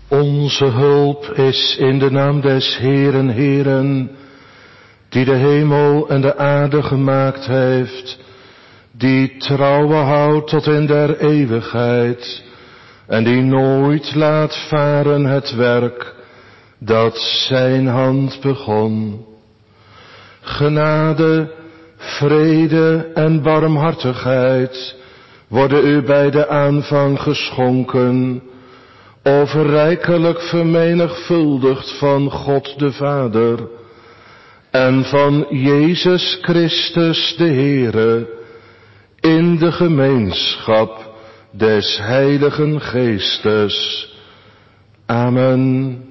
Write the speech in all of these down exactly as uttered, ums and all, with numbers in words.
Onze hulp is in de naam des Heeren, Heeren, die de hemel en de aarde gemaakt heeft, die trouwe houdt tot in der eeuwigheid, en die nooit laat varen het werk dat zijn hand begon. Genade, vrede en barmhartigheid worden u bij de aanvang geschonken, overrijkelijk vermenigvuldigd van God de Vader en van Jezus Christus de Heere, in de gemeenschap des Heiligen Geestes. Amen.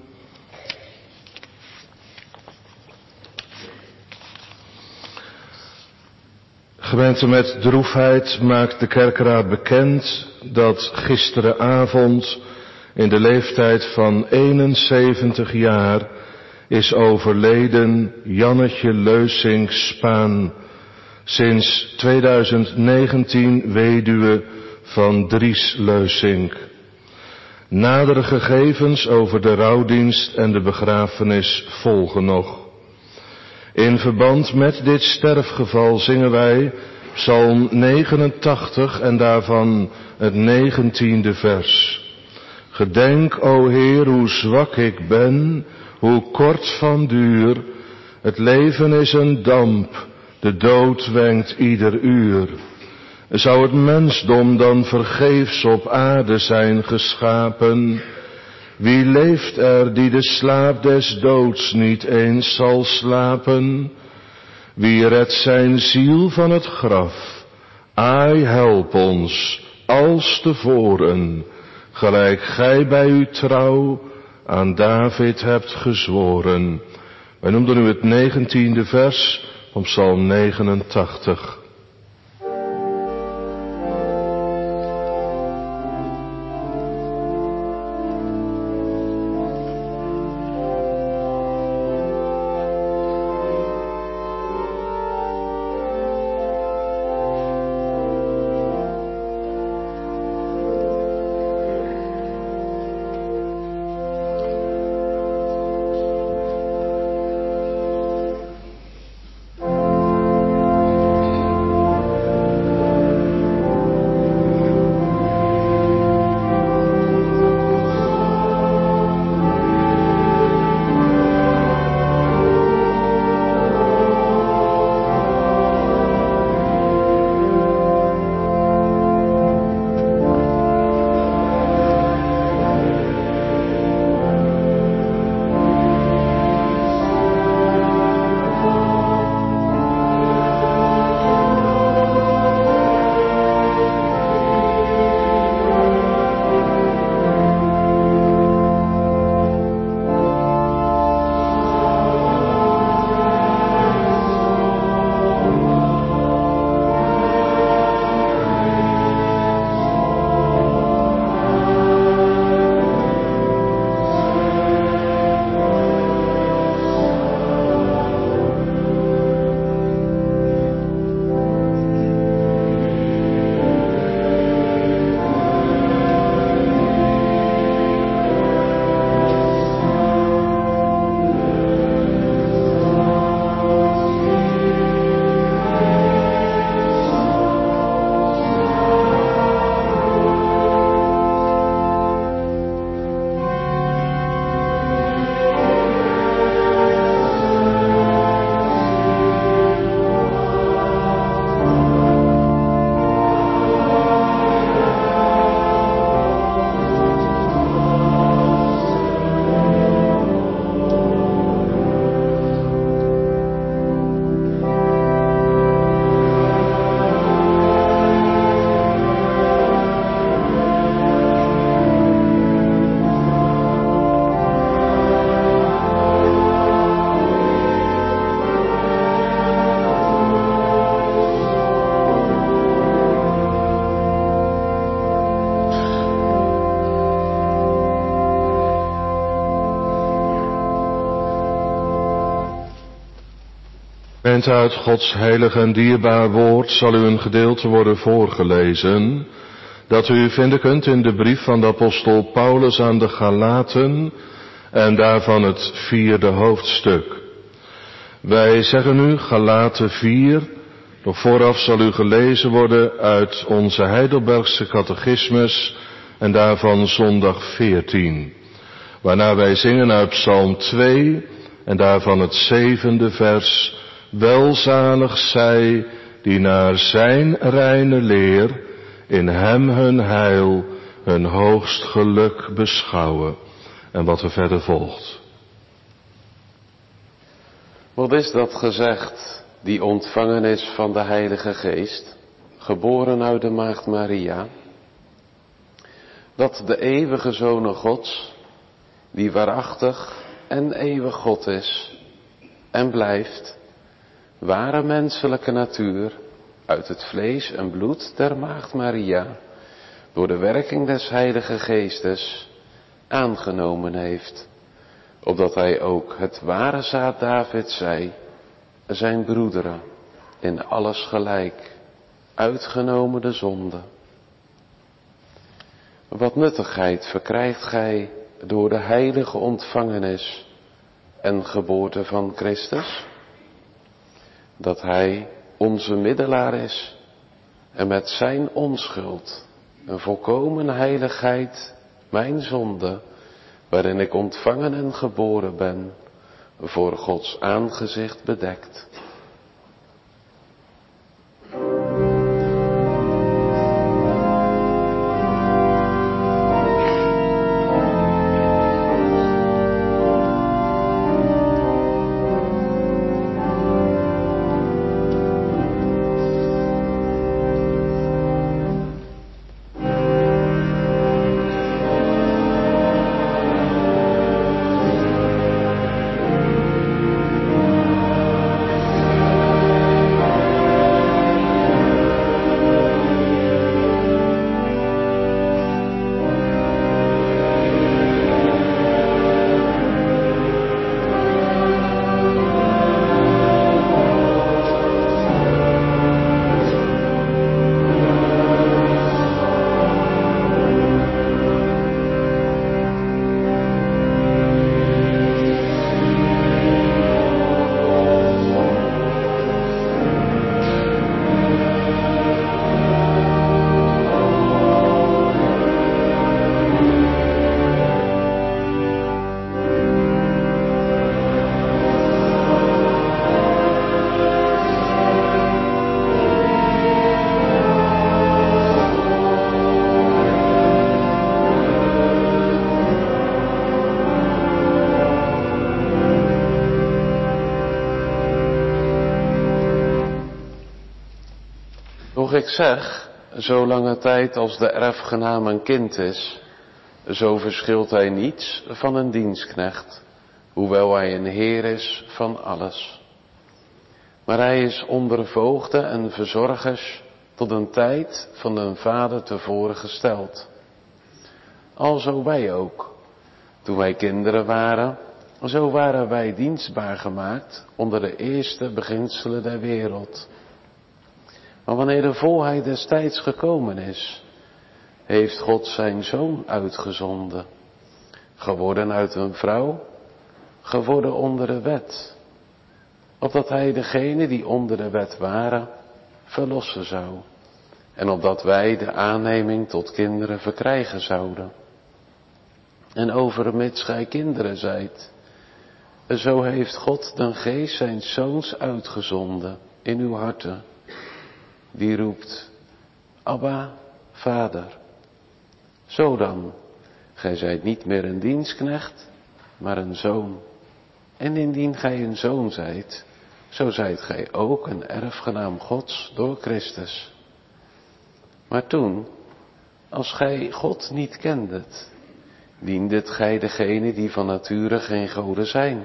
Gemeente, met droefheid maakt de kerkraad bekend dat gisterenavond in de leeftijd van eenenzeventig jaar is overleden Jannetje Leusink-Spaan, sinds tweeduizend negentien weduwe van Dries Leusink. Nadere gegevens over de rouwdienst en de begrafenis volgen nog. In verband met dit sterfgeval zingen wij Psalm negenentachtig en daarvan het negentiende vers. Gedenk, o Heer, hoe zwak ik ben, hoe kort van duur. Het leven is een damp, de dood wenkt ieder uur. Zou het mensdom dan vergeefs op aarde zijn geschapen? Wie leeft er die de slaap des doods niet eens zal slapen? Wie redt zijn ziel van het graf? Ai, help ons, als tevoren, gelijk gij bij uw trouw aan David hebt gezworen. Wij noemden nu het negentiende vers van Psalm negenentachtig. Gemeente, uit Gods heilig en dierbaar woord zal u een gedeelte worden voorgelezen dat u vinden kunt in de brief van de apostel Paulus aan de Galaten en daarvan het vierde hoofdstuk. Wij zeggen u Galaten vier, nog vooraf zal u gelezen worden uit onze Heidelbergse catechismus en daarvan zondag veertien. Waarna wij zingen uit Psalm twee en daarvan het zevende vers. Welzalig zij die naar zijn reine leer in hem hun heil, hun hoogst geluk beschouwen. En wat er verder volgt. Wat is dat gezegd, die ontvangen is van de Heilige Geest, geboren uit de Maagd Maria, dat de eeuwige Zoon Gods, die waarachtig en eeuwig God is en blijft, ware menselijke natuur, uit het vlees en bloed der Maagd Maria, door de werking des Heilige Geestes, aangenomen heeft, opdat hij ook het ware zaad David zij, zijn broederen, in alles gelijk, uitgenomen de zonde. Wat nuttigheid verkrijgt gij door de heilige ontvangenis en geboorte van Christus? Dat hij onze middelaar is en met zijn onschuld een volkomen heiligheid mijn zonde, waarin ik ontvangen en geboren ben, voor Gods aangezicht bedekt. Ik zeg, zolange tijd als de erfgenaam een kind is, zo verschilt hij niets van een dienstknecht, hoewel hij een heer is van alles. Maar hij is onder voogden en verzorgers tot een tijd van een vader tevoren gesteld. Alzo wij ook. Toen wij kinderen waren, zo waren wij dienstbaar gemaakt onder de eerste beginselen der wereld. Maar wanneer de volheid des tijds gekomen is, heeft God zijn Zoon uitgezonden, geworden uit een vrouw, geworden onder de wet, opdat hij degene die onder de wet waren, verlossen zou, en opdat wij de aanneming tot kinderen verkrijgen zouden. En overmits gij kinderen zijt, zo heeft God den geest zijn Zoons uitgezonden in uw harten, die roept, Abba, Vader. Zo dan, gij zijt niet meer een dienstknecht, maar een zoon. En indien gij een zoon zijt, zo zijt gij ook een erfgenaam Gods door Christus. Maar toen, als gij God niet kendet, diendet gij degene die van nature geen goden zijn.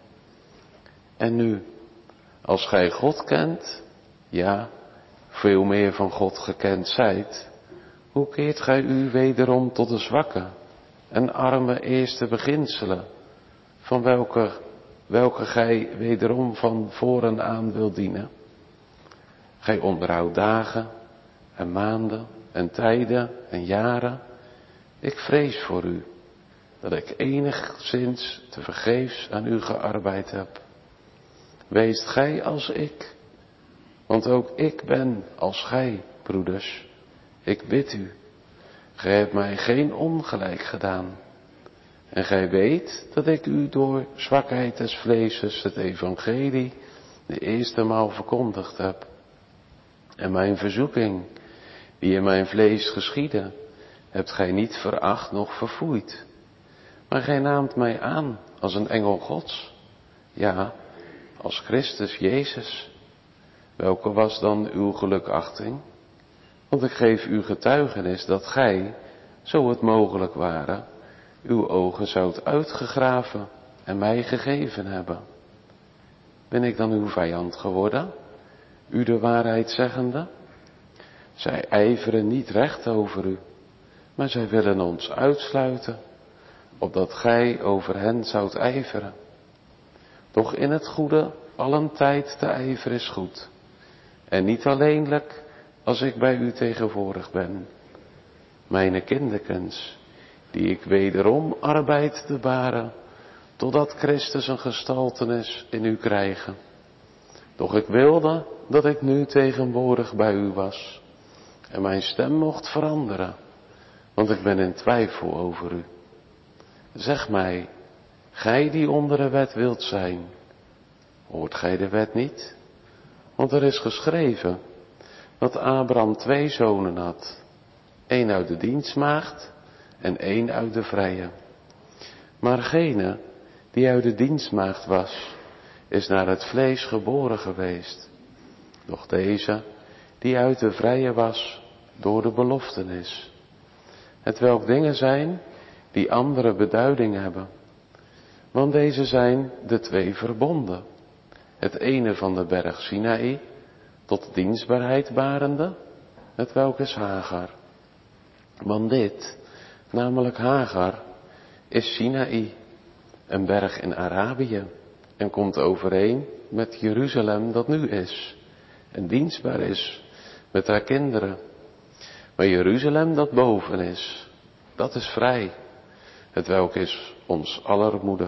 En nu, als gij God kent, ja, veel meer van God gekend zijt, hoe keert gij u wederom tot de zwakke en arme eerste beginselen, van welke, welke gij wederom van voren aan wilt dienen? Gij onderhoudt dagen en maanden en tijden en jaren. Ik vrees voor u, dat ik enigszins tevergeefs aan u gearbeid heb. Weest gij als ik, want ook ik ben als gij, broeders. Ik bid u, gij hebt mij geen ongelijk gedaan. En gij weet dat ik u door zwakheid des vleeses het evangelie de eerste maal verkondigd heb. En mijn verzoeking, die in mijn vlees geschiedde, hebt gij niet veracht noch verfoeid. Maar gij naamt mij aan als een engel Gods. Ja, als Christus Jezus. Welke was dan uw gelukachting? Want ik geef u getuigenis dat gij, zo het mogelijk ware, uw ogen zoudt uitgegraven en mij gegeven hebben. Ben ik dan uw vijand geworden, u de waarheid zeggende? Zij ijveren niet recht over u, maar zij willen ons uitsluiten, opdat gij over hen zoudt ijveren. Doch in het goede allen tijd te ijveren is goed, en niet alleenlijk als ik bij u tegenwoordig ben. Mijne kinderkens, die ik wederom arbeid te baren, totdat Christus een gestaltenis in u krijgen. Doch ik wilde dat ik nu tegenwoordig bij u was, en mijn stem mocht veranderen, want ik ben in twijfel over u. Zeg mij, gij die onder de wet wilt zijn, hoort gij de wet niet? Want er is geschreven dat Abraham twee zonen had, één uit de dienstmaagd en één uit de vrije. Maar gene die uit de dienstmaagd was, is naar het vlees geboren geweest. Doch deze, die uit de vrije was, door de beloftenis. Hetwelk dingen zijn die andere beduiding hebben. Want deze zijn de twee verbonden. Het ene van de berg Sinaï, tot dienstbaarheid barende, hetwelk is Hagar. Want dit, namelijk Hagar, is Sinaï, een berg in Arabië, en komt overeen met Jeruzalem dat nu is, en dienstbaar is met haar kinderen. Maar Jeruzalem dat boven is, dat is vrij, hetwelk is ons aller moeder.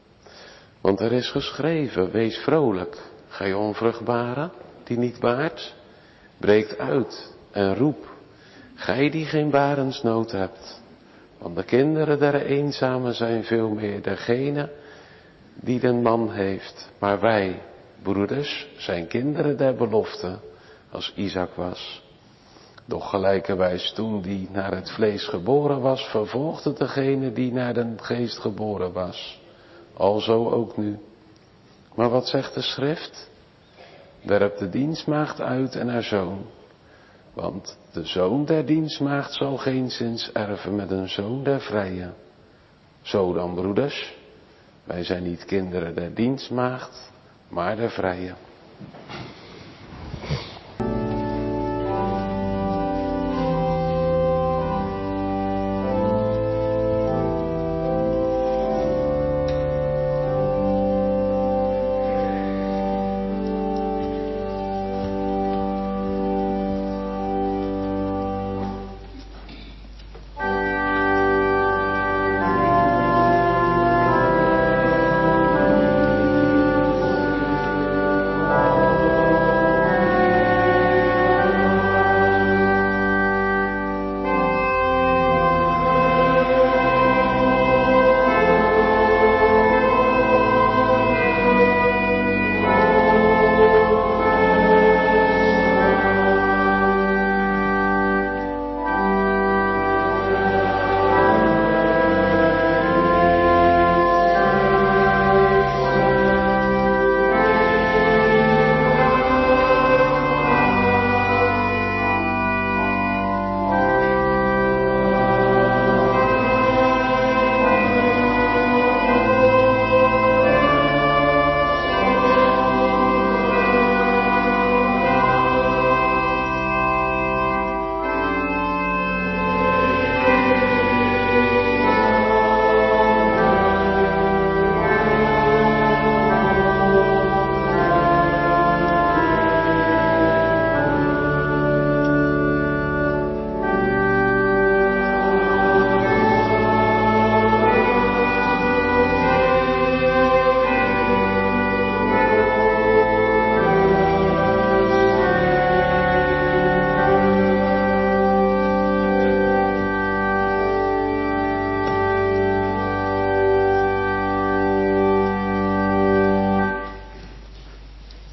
Want er is geschreven, wees vrolijk, gij onvruchtbare, die niet baart, breekt uit en roep, gij die geen barensnood hebt. Want de kinderen der eenzamen zijn veel meer degene die den man heeft. Maar wij, broeders, zijn kinderen der belofte, als Isaac was. Doch gelijkerwijs toen die naar het vlees geboren was, vervolgde degene die naar den geest geboren was. Alzo ook nu. Maar wat zegt de schrift? Werp de dienstmaagd uit en haar zoon. Want de zoon der dienstmaagd zal geenszins erven met een zoon der vrije. Zo dan, broeders, wij zijn niet kinderen der dienstmaagd, maar der vrije. Amen.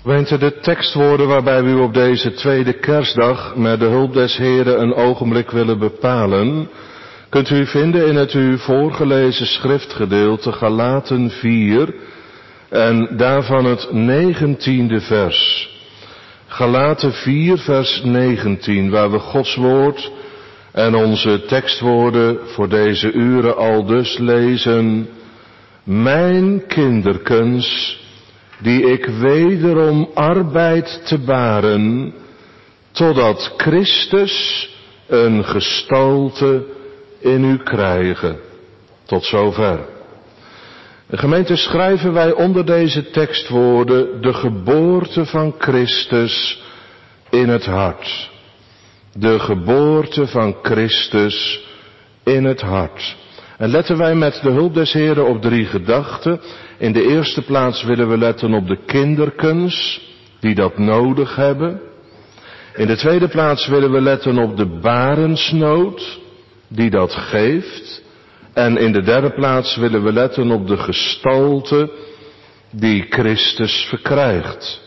Gemeente, de tekstwoorden waarbij we u op deze tweede kerstdag met de hulp des Heren een ogenblik willen bepalen, kunt u vinden in het u voorgelezen schriftgedeelte Galaten vier en daarvan het negentiende vers. Galaten vier vers negentien, waar we Gods woord en onze tekstwoorden voor deze uren al dus lezen. Mijn kinderkens, die ik wederom arbeid te baren, totdat Christus een gestalte in u krijgen. Tot zover. De gemeente schrijven wij onder deze tekstwoorden de geboorte van Christus in het hart. De geboorte van Christus in het hart. En letten wij met de hulp des Heren op drie gedachten. In de eerste plaats willen we letten op de kinderkens die dat nodig hebben. In de tweede plaats willen we letten op de barensnood die dat geeft. En in de derde plaats willen we letten op de gestalte die Christus verkrijgt.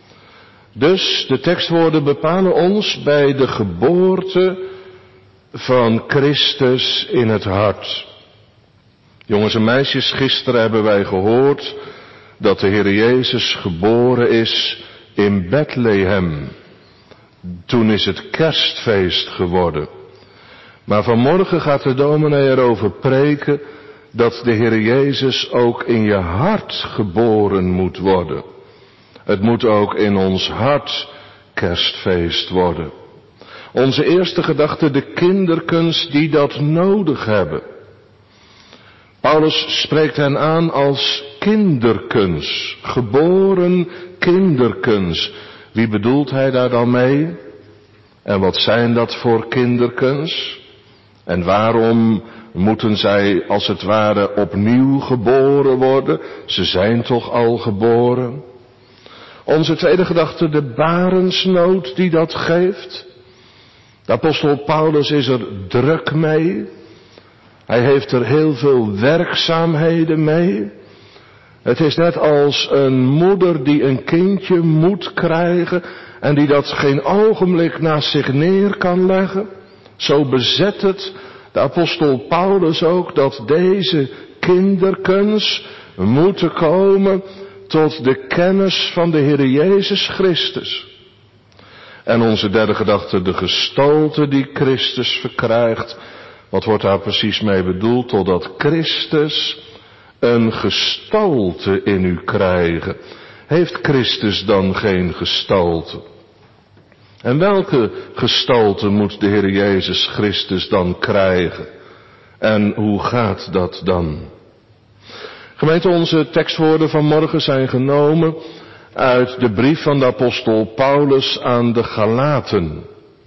Dus de tekstwoorden bepalen ons bij de geboorte van Christus in het hart. Jongens en meisjes, gisteren hebben wij gehoord dat de Heer Jezus geboren is in Bethlehem. Toen is het kerstfeest geworden. Maar vanmorgen gaat de dominee erover preken dat de Heer Jezus ook in je hart geboren moet worden. Het moet ook in ons hart kerstfeest worden. Onze eerste gedachte, de kinderkens die dat nodig hebben. Paulus spreekt hen aan als kinderkens, geboren kinderkens. Wie bedoelt hij daar dan mee? En wat zijn dat voor kinderkens? En waarom moeten zij als het ware opnieuw geboren worden? Ze zijn toch al geboren? Onze tweede gedachte, de barensnood die dat geeft. De apostel Paulus is er druk mee. Hij heeft er heel veel werkzaamheden mee. Het is net als een moeder die een kindje moet krijgen en die dat geen ogenblik naast zich neer kan leggen. Zo bezet het de apostel Paulus ook dat deze kinderkens moeten komen tot de kennis van de Heer Jezus Christus. En onze derde gedachte, de gestalte die Christus verkrijgt. Wat wordt daar precies mee bedoeld? Totdat Christus een gestalte in u krijgen. Heeft Christus dan geen gestalte? En welke gestalte moet de Heer Jezus Christus dan krijgen? En hoe gaat dat dan? Gemeente, onze tekstwoorden van morgen zijn genomen uit de brief van de apostel Paulus aan de Galaten.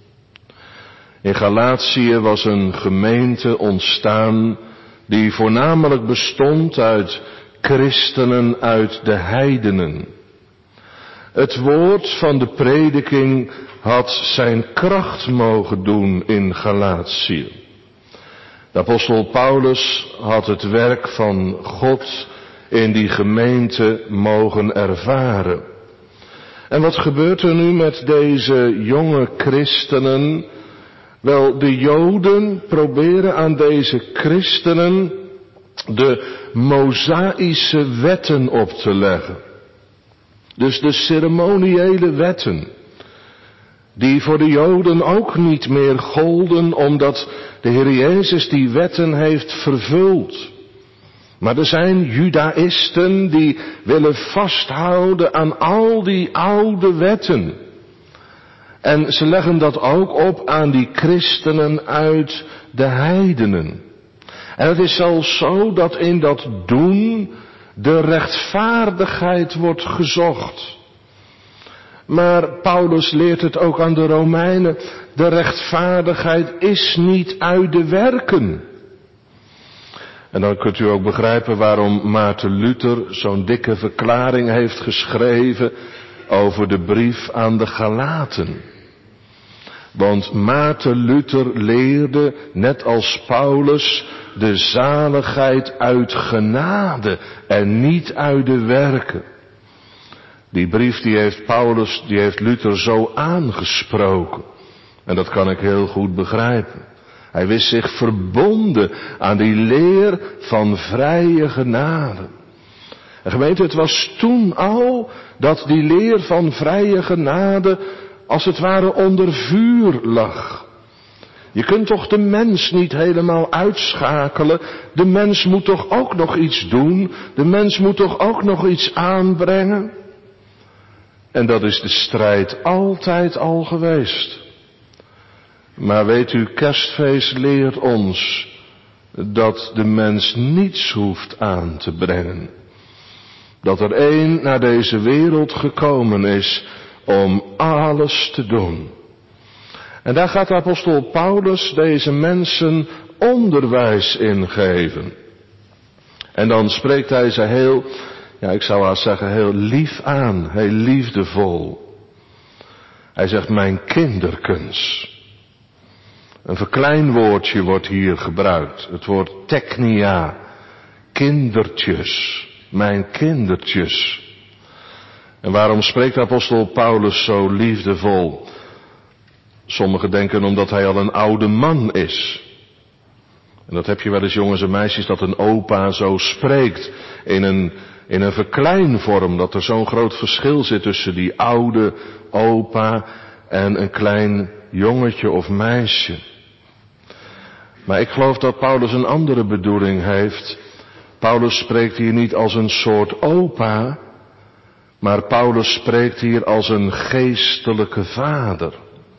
In Galatië was een gemeente ontstaan die voornamelijk bestond uit christenen uit de heidenen. Het woord van de prediking had zijn kracht mogen doen in Galatië. De apostel Paulus had het werk van God in die gemeente mogen ervaren. En wat gebeurt er nu met deze jonge christenen? Wel, de Joden proberen aan deze christenen de Mosaïsche wetten op te leggen. Dus de ceremoniële wetten. Die voor de Joden ook niet meer golden, omdat de Heer Jezus die wetten heeft vervuld. Maar er zijn judaïsten die willen vasthouden aan al die oude wetten. En ze leggen dat ook op aan die christenen uit de heidenen. En het is zelfs zo dat in dat doen de rechtvaardigheid wordt gezocht. Maar Paulus leert het ook aan de Romeinen. De rechtvaardigheid is niet uit de werken. En dan kunt u ook begrijpen waarom Maarten Luther zo'n dikke verklaring heeft geschreven over de brief aan de Galaten. Want Maarten Luther leerde, net als Paulus, de zaligheid uit genade en niet uit de werken. Die brief die heeft Paulus, die heeft Luther zo aangesproken. En dat kan ik heel goed begrijpen. Hij wist zich verbonden aan die leer van vrije genade. En gemeente, het was toen al dat die leer van vrije genade als het ware onder vuur lag. Je kunt toch de mens niet helemaal uitschakelen. De mens moet toch ook nog iets doen. De mens moet toch ook nog iets aanbrengen. En dat is de strijd altijd al geweest. Maar weet u, kerstfeest leert ons dat de mens niets hoeft aan te brengen. Dat er één naar deze wereld gekomen is om alles te doen. En daar gaat de apostel Paulus deze mensen onderwijs in geven. En dan spreekt hij ze heel, ja ik zou haast zeggen heel lief aan, heel liefdevol. Hij zegt mijn kinderkens. Een verkleinwoordje wordt hier gebruikt. Het woord teknia, kindertjes, mijn kindertjes. En waarom spreekt de apostel Paulus zo liefdevol? Sommigen denken omdat hij al een oude man is. En dat heb je wel eens jongens en meisjes, dat een opa zo spreekt in een, in een verkleinvorm. Dat er zo'n groot verschil zit tussen die oude opa en een klein jongetje of meisje. Maar ik geloof dat Paulus een andere bedoeling heeft. Paulus spreekt hier niet als een soort opa, maar Paulus spreekt hier als een geestelijke vader.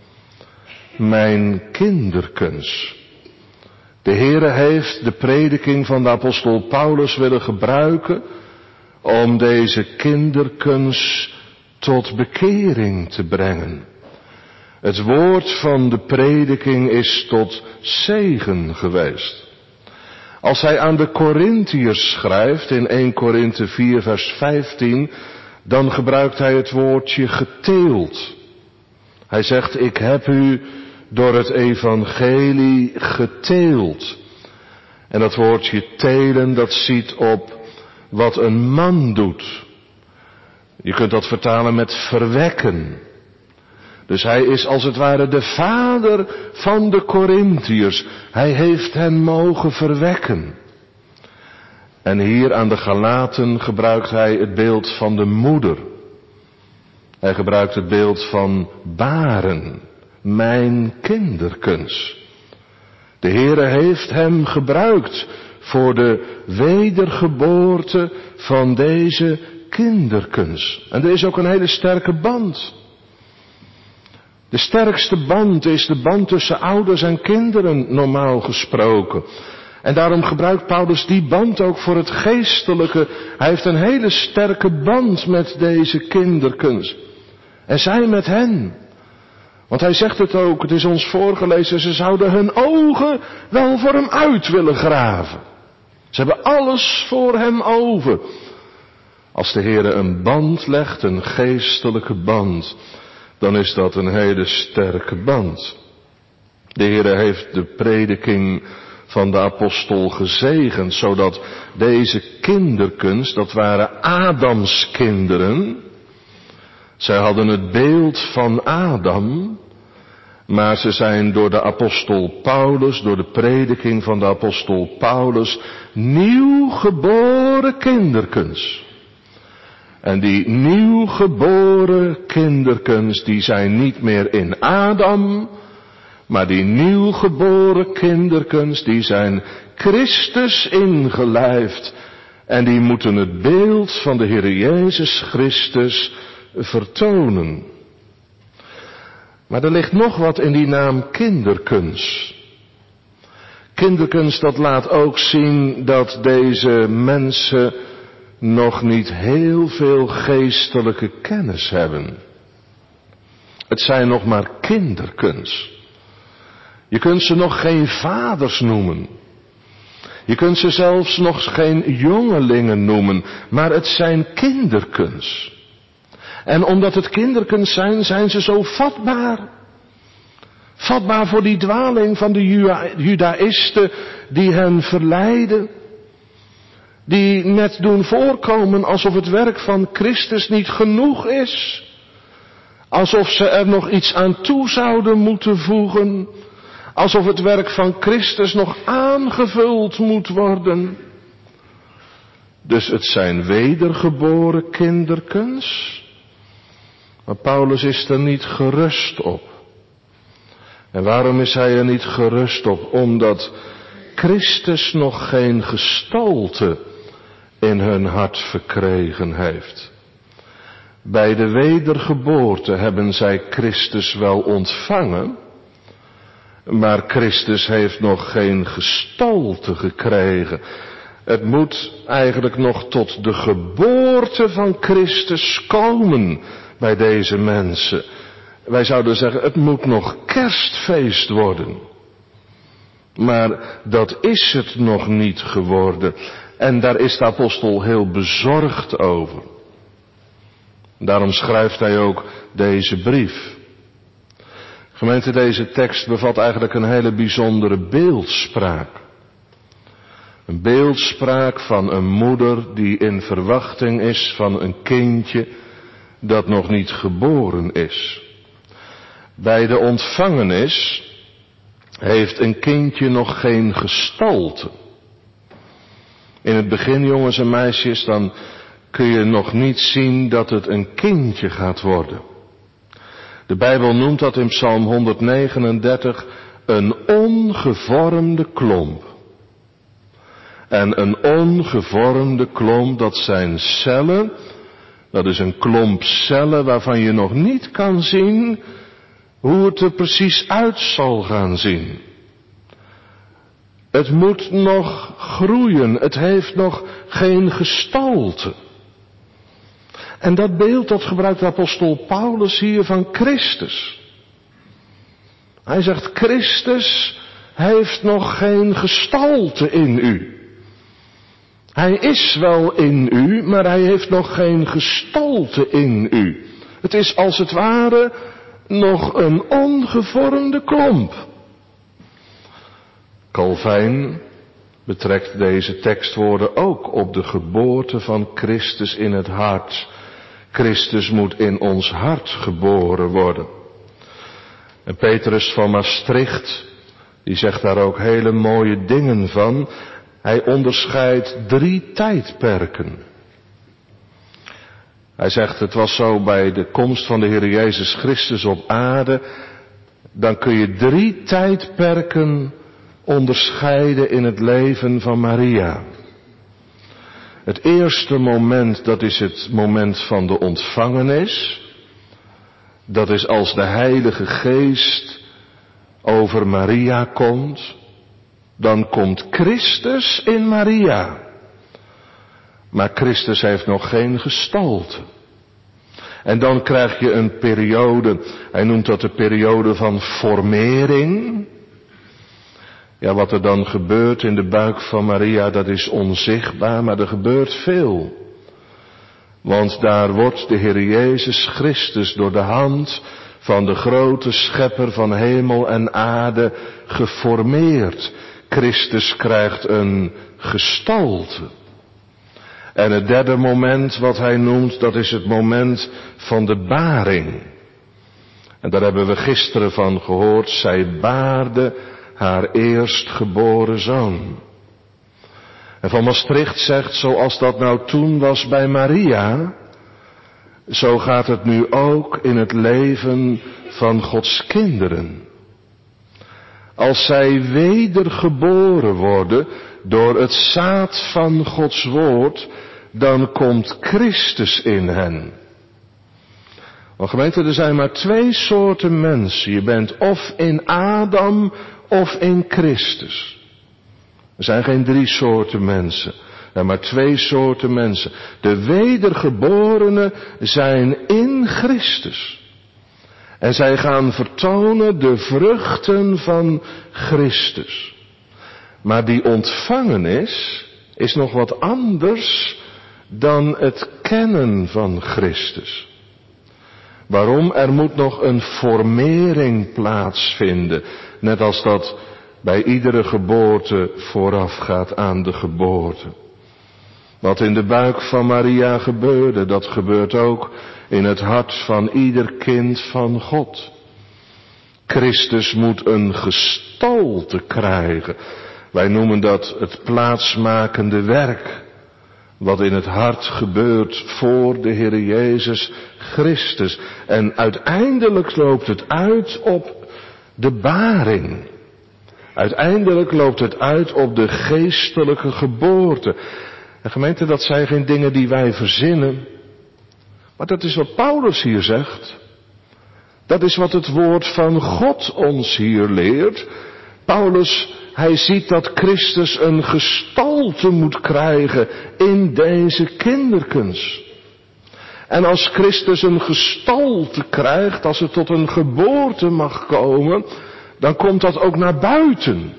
Mijn kinderkens. De Heere heeft de prediking van de apostel Paulus willen gebruiken om deze kinderkens tot bekering te brengen. Het woord van de prediking is tot zegen geweest. Als hij aan de Korintiërs schrijft in eerste Korinthe vier vers vijftien, dan gebruikt hij het woordje geteeld. Hij zegt, ik heb u door het evangelie geteeld. En dat woordje telen, dat ziet op wat een man doet. Je kunt dat vertalen met verwekken. Dus hij is als het ware de vader van de Korintiërs. Hij heeft hen mogen verwekken. En hier aan de Galaten gebruikt hij het beeld van de moeder. Hij gebruikt het beeld van baren. Mijn kinderkens. De Heere heeft hem gebruikt voor de wedergeboorte van deze kinderkens. En er is ook een hele sterke band. De sterkste band is de band tussen ouders en kinderen, normaal gesproken. En daarom gebruikt Paulus die band ook voor het geestelijke. Hij heeft een hele sterke band met deze kinderkens. En zij met hen. Want hij zegt het ook, het is ons voorgelezen, ze zouden hun ogen wel voor hem uit willen graven. Ze hebben alles voor hem over. Als de Heere een band legt, een geestelijke band, dan is dat een hele sterke band. De Heere heeft de prediking van de apostel gezegend, zodat deze kinderkens, dat waren Adams kinderen. Zij hadden het beeld van Adam, maar ze zijn door de apostel Paulus, door de prediking van de apostel Paulus, nieuw geboren kinderkens. En die nieuw geboren kinderkens, die zijn niet meer in Adam, maar die nieuw geboren kinderkens, die zijn Christus ingelijfd. En die moeten het beeld van de Heer Jezus Christus vertonen. Maar er ligt nog wat in die naam kinderkens. Kinderkens, dat laat ook zien dat deze mensen nog niet heel veel geestelijke kennis hebben. Het zijn nog maar kinderkens. Je kunt ze nog geen vaders noemen. Je kunt ze zelfs nog geen jongelingen noemen, maar het zijn kinderkens. En omdat het kinderkens zijn, zijn ze zo vatbaar. Vatbaar voor die dwaling van de Judaïsten die hen verleiden. Die net doen voorkomen alsof het werk van Christus niet genoeg is. Alsof ze er nog iets aan toe zouden moeten voegen. Alsof het werk van Christus nog aangevuld moet worden. Dus het zijn wedergeboren kinderkens. Maar Paulus is er niet gerust op. En waarom is hij er niet gerust op? Omdat Christus nog geen gestalte in hun hart verkregen heeft. Bij de wedergeboorte hebben zij Christus wel ontvangen, maar Christus heeft nog geen gestalte gekregen. Het moet eigenlijk nog tot de geboorte van Christus komen bij deze mensen. Wij zouden zeggen, het moet nog kerstfeest worden. Maar dat is het nog niet geworden. En daar is de apostel heel bezorgd over. Daarom schrijft hij ook deze brief. Gemeente, deze tekst bevat eigenlijk een hele bijzondere beeldspraak. Een beeldspraak van een moeder die in verwachting is van een kindje dat nog niet geboren is. Bij de ontvangenis heeft een kindje nog geen gestalte. In het begin, jongens en meisjes, dan kun je nog niet zien dat het een kindje gaat worden. De Bijbel noemt dat in Psalm honderdnegenendertig een ongevormde klomp. En een ongevormde klomp, dat zijn cellen, dat is een klomp cellen waarvan je nog niet kan zien hoe het er precies uit zal gaan zien. Het moet nog groeien, het heeft nog geen gestalte. En dat beeld dat gebruikt de apostel Paulus hier van Christus. Hij zegt, Christus heeft nog geen gestalte in u. Hij is wel in u, maar hij heeft nog geen gestalte in u. Het is als het ware nog een ongevormde klomp. Calvijn betrekt deze tekstwoorden ook op de geboorte van Christus in het hart. Christus moet in ons hart geboren worden. En Petrus van Maastricht, die zegt daar ook hele mooie dingen van. Hij onderscheidt drie tijdperken. Hij zegt, het was zo bij de komst van de Heer Jezus Christus op aarde. Dan kun je drie tijdperken onderscheiden in het leven van Maria. Het eerste moment, dat is het moment van de ontvangenis. Dat is als de Heilige Geest over Maria komt. Dan komt Christus in Maria. Maar Christus heeft nog geen gestalte. En dan krijg je een periode, hij noemt dat de periode van formering. Ja, wat er dan gebeurt in de buik van Maria, dat is onzichtbaar, maar er gebeurt veel. Want daar wordt de Heer Jezus Christus door de hand van de grote schepper van hemel en aarde geformeerd. Christus krijgt een gestalte. En het derde moment wat hij noemt, dat is het moment van de baring. En daar hebben we gisteren van gehoord, zij baarde haar eerstgeboren zoon. En Van Maastricht zegt, zoals dat nou toen was bij Maria, zo gaat het nu ook in het leven van Gods kinderen. Als zij wedergeboren worden door het zaad van Gods woord, dan komt Christus in hen. Want gemeente, er zijn maar twee soorten mensen. Je bent of in Adam of in Christus. Er zijn geen drie soorten mensen. Er zijn maar twee soorten mensen. De wedergeborenen zijn in Christus. En zij gaan vertonen de vruchten van Christus. Maar die ontvangenis is nog wat anders dan het kennen van Christus. Waarom? Er moet nog een formering plaatsvinden. Net als dat bij iedere geboorte voorafgaat aan de geboorte. Wat in de buik van Maria gebeurde, dat gebeurt ook in het hart van ieder kind van God. Christus moet een gestalte krijgen. Wij noemen dat het plaatsmakende werk. Wat in het hart gebeurt voor de Heer Jezus Christus. En uiteindelijk loopt het uit op de baring. Uiteindelijk loopt het uit op de geestelijke geboorte. En gemeente, dat zijn geen dingen die wij verzinnen. Maar dat is wat Paulus hier zegt. Dat is wat het woord van God ons hier leert. Paulus, hij ziet dat Christus een gestalte moet krijgen in deze kinderkens. En als Christus een gestalte krijgt, als het tot een geboorte mag komen, dan komt dat ook naar buiten.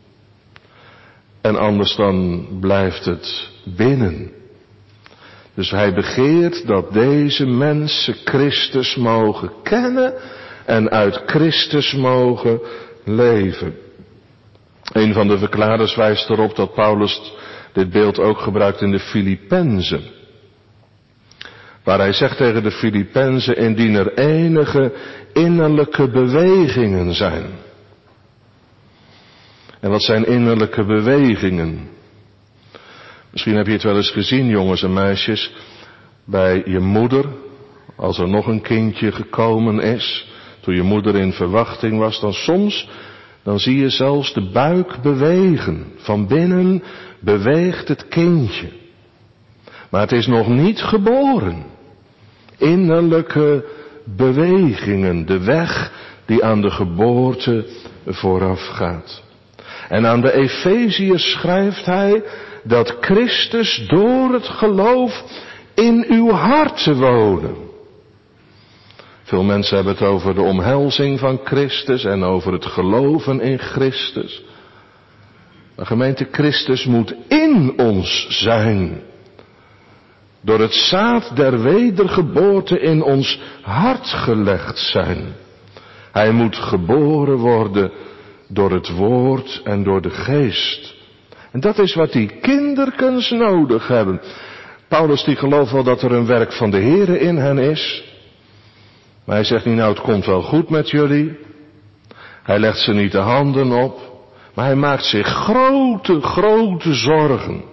En anders dan blijft het binnen. Dus hij begeert dat deze mensen Christus mogen kennen en uit Christus mogen leven. Een van de verklaarders wijst erop dat Paulus dit beeld ook gebruikt in de Filippenzen. Waar hij zegt tegen de Filippenzen, indien er enige innerlijke bewegingen zijn. En wat zijn innerlijke bewegingen? Misschien heb je het wel eens gezien, jongens en meisjes, bij je moeder, als er nog een kindje gekomen is, toen je moeder in verwachting was, dan soms, dan zie je zelfs de buik bewegen. Van binnen beweegt het kindje. Maar het is nog niet geboren. Innerlijke bewegingen, de weg die aan de geboorte vooraf gaat. En aan de Efeziërs schrijft hij dat Christus door het geloof in uw harten wonen. Veel mensen hebben het over de omhelzing van Christus en over het geloven in Christus. Maar gemeente, Christus moet in ons zijn. Door het zaad der wedergeboorte in ons hart gelegd zijn. Hij moet geboren worden door het woord en door de geest. En dat is wat die kinderkens nodig hebben. Paulus die gelooft wel dat er een werk van de Heere in hen is. Maar hij zegt niet, nou het komt wel goed met jullie. Hij legt ze niet de handen op. Maar hij maakt zich grote, grote zorgen.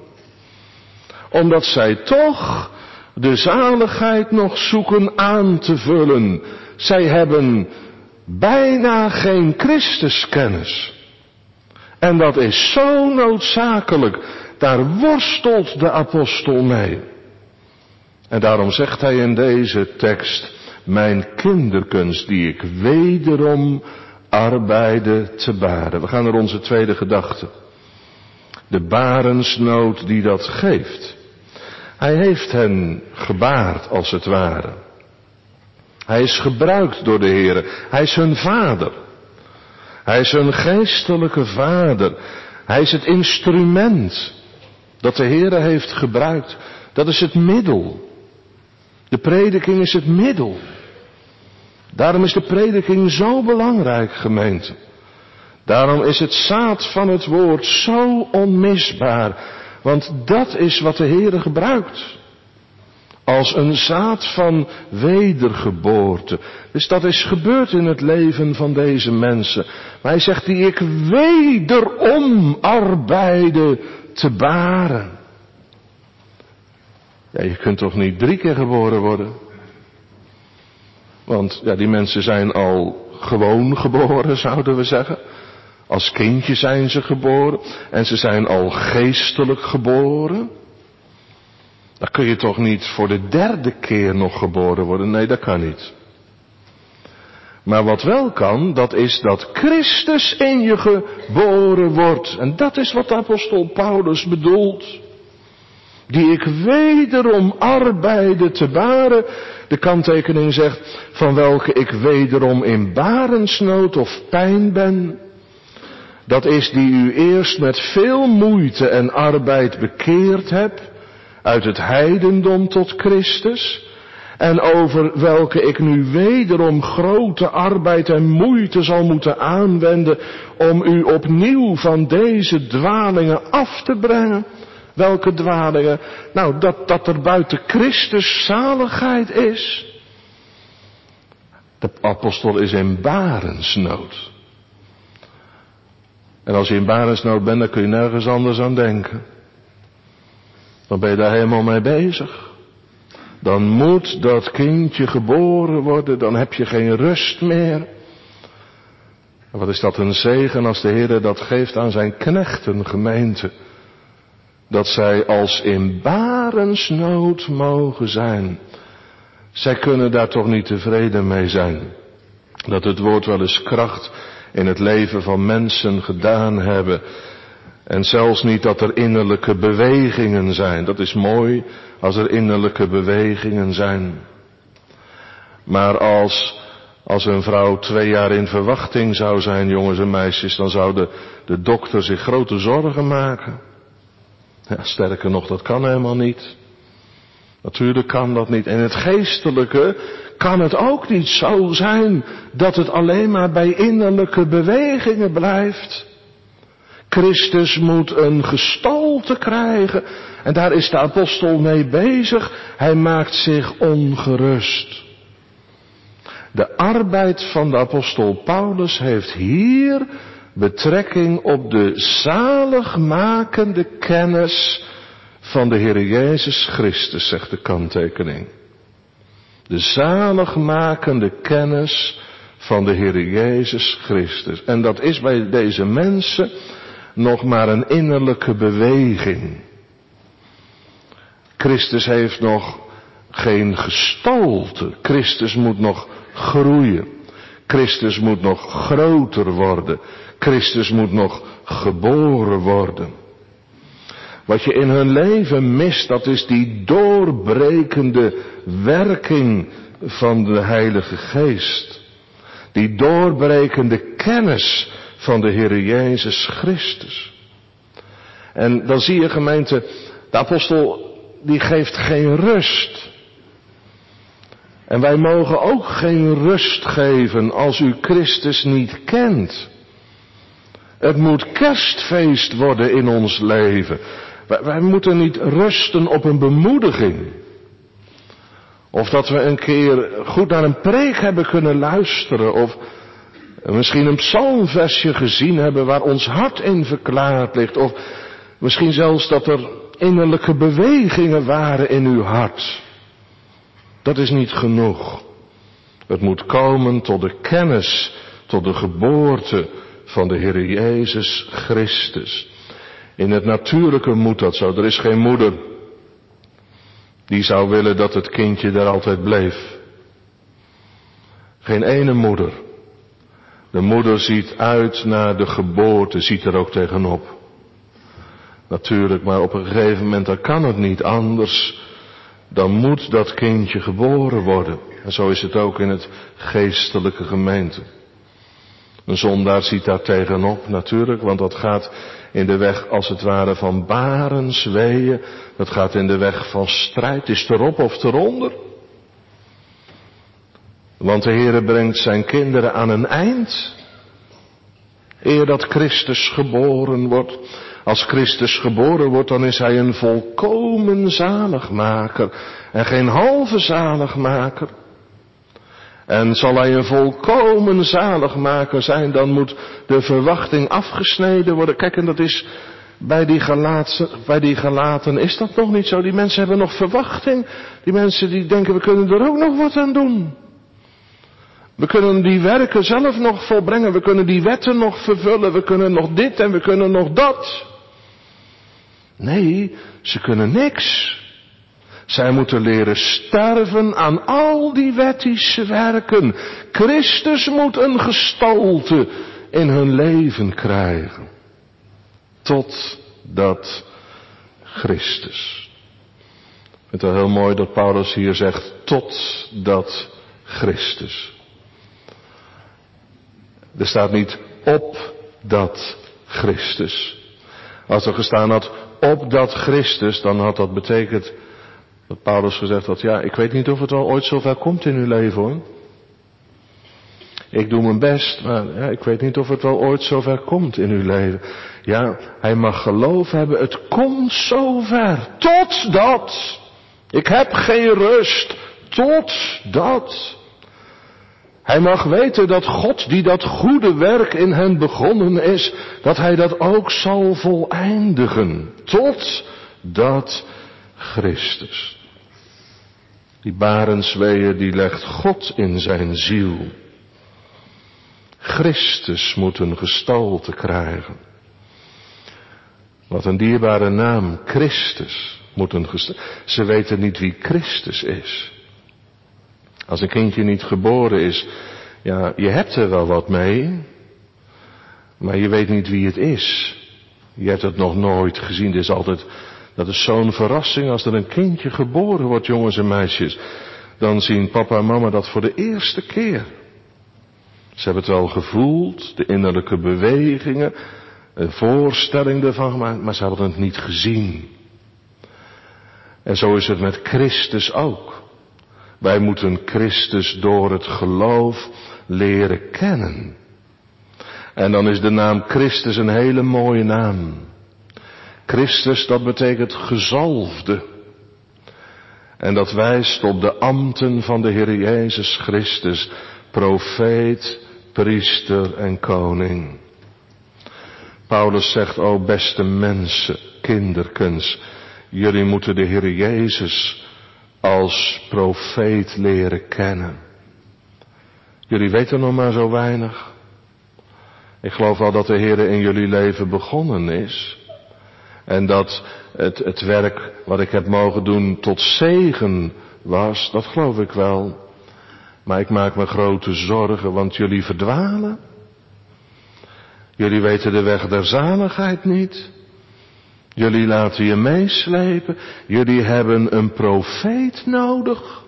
Omdat zij toch de zaligheid nog zoeken aan te vullen. Zij hebben bijna geen Christuskennis. En dat is zo noodzakelijk. Daar worstelt de apostel mee. En daarom zegt hij in deze tekst, mijn kinderkens die ik wederom arbeide te baren. We gaan naar onze tweede gedachte. De barensnood die dat geeft. Hij heeft hen gebaard als het ware. Hij is gebruikt door de Heere. Hij is hun vader. Hij is hun geestelijke vader. Hij is het instrument dat de Heere heeft gebruikt. Dat is het middel. De prediking is het middel. Daarom is de prediking zo belangrijk, gemeente. Daarom is het zaad van het woord zo onmisbaar. Want dat is wat de Heere gebruikt. Als een zaad van wedergeboorte. Dus dat is gebeurd in het leven van deze mensen. Maar hij zegt die ik wederom arbeide te baren. Ja, je kunt toch niet drie keer geboren worden? Want ja, die mensen zijn al gewoon geboren, zouden we zeggen. Als kindje zijn ze geboren. En ze zijn al geestelijk geboren. Dan kun je toch niet voor de derde keer nog geboren worden? Nee, dat kan niet. Maar wat wel kan, dat is dat Christus in je geboren wordt. En dat is wat de apostel Paulus bedoelt. Die ik wederom arbeide te baren. De kanttekening zegt, van welke ik wederom in barensnood of pijn ben. Dat is die u eerst met veel moeite en arbeid bekeerd hebt. Uit het heidendom tot Christus. En over welke ik nu wederom grote arbeid en moeite zal moeten aanwenden. Om u opnieuw van deze dwalingen af te brengen. Welke dwalingen? Nou, dat, dat er buiten Christus zaligheid is. De apostel is in barensnood. En als je in barensnood bent, dan kun je nergens anders aan denken. Dan ben je daar helemaal mee bezig. Dan moet dat kindje geboren worden, dan heb je geen rust meer. En wat is dat een zegen als de Heer dat geeft aan zijn knechten, gemeente. Dat zij als in barensnood mogen zijn. Zij kunnen daar toch niet tevreden mee zijn. Dat het woord wel eens kracht in het leven van mensen gedaan hebben. En zelfs niet dat er innerlijke bewegingen zijn. Dat is mooi als er innerlijke bewegingen zijn. Maar als, als een vrouw twee jaar in verwachting zou zijn, jongens en meisjes, dan zou de, de dokter zich grote zorgen maken. Ja, sterker nog, dat kan helemaal niet. Natuurlijk kan dat niet. En het geestelijke kan het ook niet zo zijn dat het alleen maar bij innerlijke bewegingen blijft. Christus moet een gestalte krijgen. En daar is de apostel mee bezig. Hij maakt zich ongerust. De arbeid van de apostel Paulus heeft hier betrekking op de zaligmakende kennis van de Heer Jezus Christus, zegt de kanttekening. De zaligmakende kennis van de Heer Jezus Christus. En dat is bij deze mensen nog maar een innerlijke beweging. Christus heeft nog geen gestalte. Christus moet nog groeien. Christus moet nog groter worden. Christus moet nog geboren worden. Wat je in hun leven mist, dat is die doorbrekende werking van de Heilige Geest. Die doorbrekende kennis van de Heer Jezus Christus. En dan zie je, gemeente, de apostel die geeft geen rust. En wij mogen ook geen rust geven als u Christus niet kent. Het moet kerstfeest worden in ons leven. Wij, wij moeten niet rusten op een bemoediging. Of dat we een keer goed naar een preek hebben kunnen luisteren. Of misschien een psalmversje gezien hebben waar ons hart in verklaard ligt. Of misschien zelfs dat er innerlijke bewegingen waren in uw hart. Dat is niet genoeg. Het moet komen tot de kennis, tot de geboorte van de Heer Jezus Christus. In het natuurlijke moet dat zo. Er is geen moeder die zou willen dat het kindje daar altijd bleef. Geen ene moeder. De moeder ziet uit naar de geboorte, ziet er ook tegenop. Natuurlijk, maar op een gegeven moment dan kan het niet anders. Dan moet dat kindje geboren worden. En zo is het ook in het geestelijke gemeente. Een zondaar ziet daar tegenop natuurlijk, want dat gaat in de weg als het ware van barensweeën. Dat gaat in de weg van strijd. Is het erop of eronder? Want de Heere brengt zijn kinderen aan een eind. Eer dat Christus geboren wordt. Als Christus geboren wordt, dan is hij een volkomen zaligmaker. En geen halve zaligmaker. En zal hij een volkomen zaligmaker zijn, dan moet de verwachting afgesneden worden. Kijk, en dat is bij die Galaten, bij die Galaten is dat nog niet zo. Die mensen hebben nog verwachting. Die mensen die denken, we kunnen er ook nog wat aan doen. We kunnen die werken zelf nog volbrengen. We kunnen die wetten nog vervullen. We kunnen nog dit en we kunnen nog dat. Nee, ze kunnen niks. Zij moeten leren sterven aan al die wettische werken. Christus moet een gestalte in hun leven krijgen. Totdat Christus. Ik vind het heel mooi dat Paulus hier zegt, totdat Christus. Er staat niet op dat Christus. Als er gestaan had op dat Christus, dan had dat betekend dat Paulus gezegd had, ja, ik weet niet of het wel ooit zover komt in uw leven hoor. Ik doe mijn best, maar ja, ik weet niet of het wel ooit zover komt in uw leven. Ja, hij mag geloof hebben, het komt zover. Totdat. Ik heb geen rust. Totdat. Hij mag weten dat God die dat goede werk in hen begonnen is, dat hij dat ook zal voleindigen. Totdat Christus. Die barensweeën die legt God in zijn ziel. Christus moet een gestalte krijgen. Wat een dierbare naam, Christus, moet een gestalte. Ze weten niet wie Christus is. Als een kindje niet geboren is, ja, je hebt er wel wat mee, maar je weet niet wie het is. Je hebt het nog nooit gezien. Dit is altijd, dat is zo'n verrassing als er een kindje geboren wordt, jongens en meisjes. Dan zien papa en mama dat voor de eerste keer. Ze hebben het wel gevoeld, de innerlijke bewegingen, een voorstelling ervan gemaakt, maar ze hebben het niet gezien. En zo is het met Christus ook. Wij moeten Christus door het geloof leren kennen. En dan is de naam Christus een hele mooie naam. Christus, dat betekent gezalfde. En dat wijst op de ambten van de Heer Jezus Christus, profeet, priester en koning. Paulus zegt, o beste mensen, kinderkens, jullie moeten de Heer Jezus als profeet leren kennen. Jullie weten nog maar zo weinig. Ik geloof wel dat de Heer in jullie leven begonnen is. En dat het, het werk wat ik heb mogen doen tot zegen was, dat geloof ik wel. Maar ik maak me grote zorgen, want jullie verdwalen. Jullie weten de weg der zaligheid niet. Jullie laten je meeslepen. Jullie hebben een profeet nodig.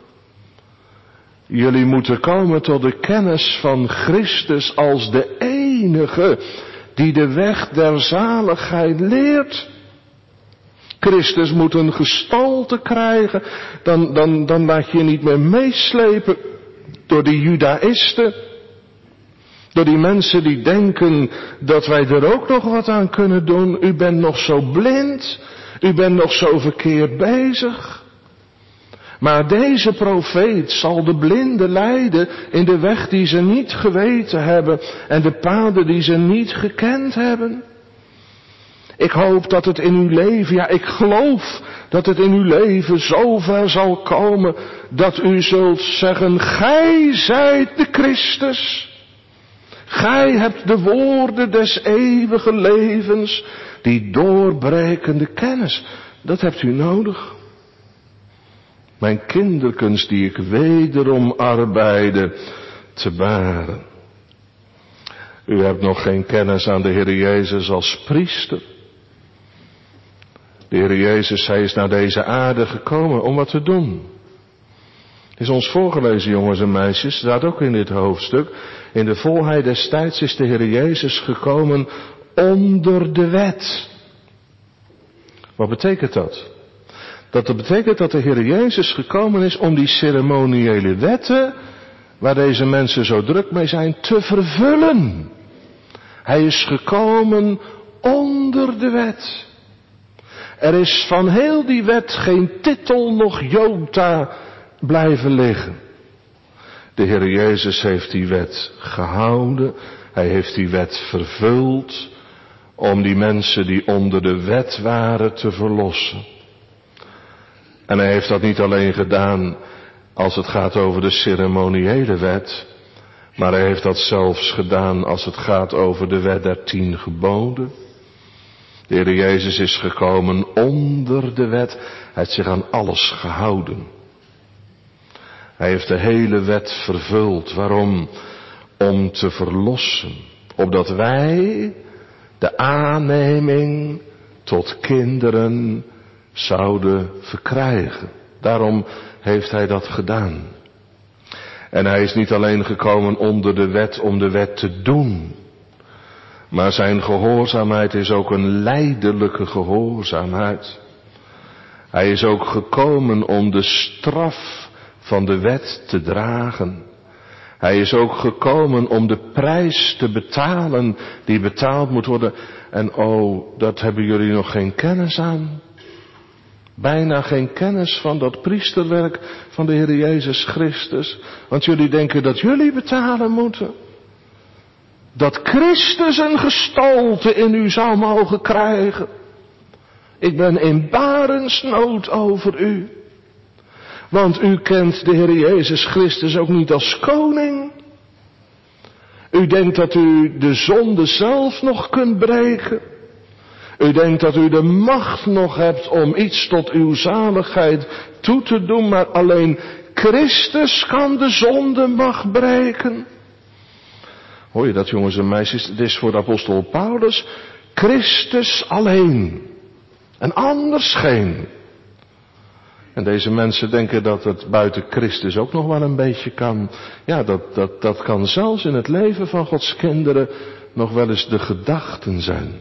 Jullie moeten komen tot de kennis van Christus als de enige die de weg der zaligheid leert. Christus moet een gestalte krijgen. Dan, dan, dan laat je je niet meer meeslepen door die judaïsten. Door die mensen die denken dat wij er ook nog wat aan kunnen doen. U bent nog zo blind. U bent nog zo verkeerd bezig. Maar deze profeet zal de blinden leiden in de weg die ze niet geweten hebben. En de paden die ze niet gekend hebben. Ik hoop dat het in uw leven, ja ik geloof dat het in uw leven zo ver zal komen. Dat u zult zeggen, gij zijt de Christus. Gij hebt de woorden des eeuwige levens, die doorbrekende kennis. Dat hebt u nodig. Mijn kinderkens die ik wederom arbeide te baren. U hebt nog geen kennis aan de Heer Jezus als priester. De Heer Jezus, hij is naar deze aarde gekomen om wat te doen. Is ons voorgelezen, jongens en meisjes, staat ook in dit hoofdstuk. In de volheid des tijds is de Heer Jezus gekomen onder de wet. Wat betekent dat? Dat betekent dat de Heer Jezus gekomen is om die ceremoniële wetten, waar deze mensen zo druk mee zijn, te vervullen. Hij is gekomen onder de wet. Er is van heel die wet geen titel nog jota blijven liggen. De Heer Jezus heeft die wet gehouden. Hij heeft die wet vervuld om die mensen die onder de wet waren te verlossen. En hij heeft dat niet alleen gedaan als het gaat over de ceremoniële wet, maar hij heeft dat zelfs gedaan als het gaat over de wet der tien geboden. De Heer Jezus is gekomen onder de wet. Hij heeft zich aan alles gehouden. Hij heeft de hele wet vervuld. Waarom? Om te verlossen. Opdat wij de aanneming tot kinderen zouden verkrijgen. Daarom heeft hij dat gedaan. En hij is niet alleen gekomen onder de wet om de wet te doen. Maar zijn gehoorzaamheid is ook een lijdelijke gehoorzaamheid. Hij is ook gekomen om de straf van de wet te dragen. Hij is ook gekomen om de prijs te betalen die betaald moet worden. En oh, dat hebben jullie nog geen kennis aan. Bijna geen kennis van dat priesterwerk van de Heer Jezus Christus. Want jullie denken dat jullie betalen moeten. Dat Christus een gestalte in u zou mogen krijgen. Ik ben in barensnood over u. Want u kent de Heer Jezus Christus ook niet als koning. U denkt dat u de zonde zelf nog kunt breken. U denkt dat u de macht nog hebt om iets tot uw zaligheid toe te doen. Maar alleen Christus kan de zondemacht breken. Hoor je dat, jongens en meisjes? Het is voor de apostel Paulus Christus alleen. En anders geen. En deze mensen denken dat het buiten Christus ook nog wel een beetje kan. Ja, dat, dat, dat kan zelfs in het leven van Gods kinderen nog wel eens de gedachten zijn.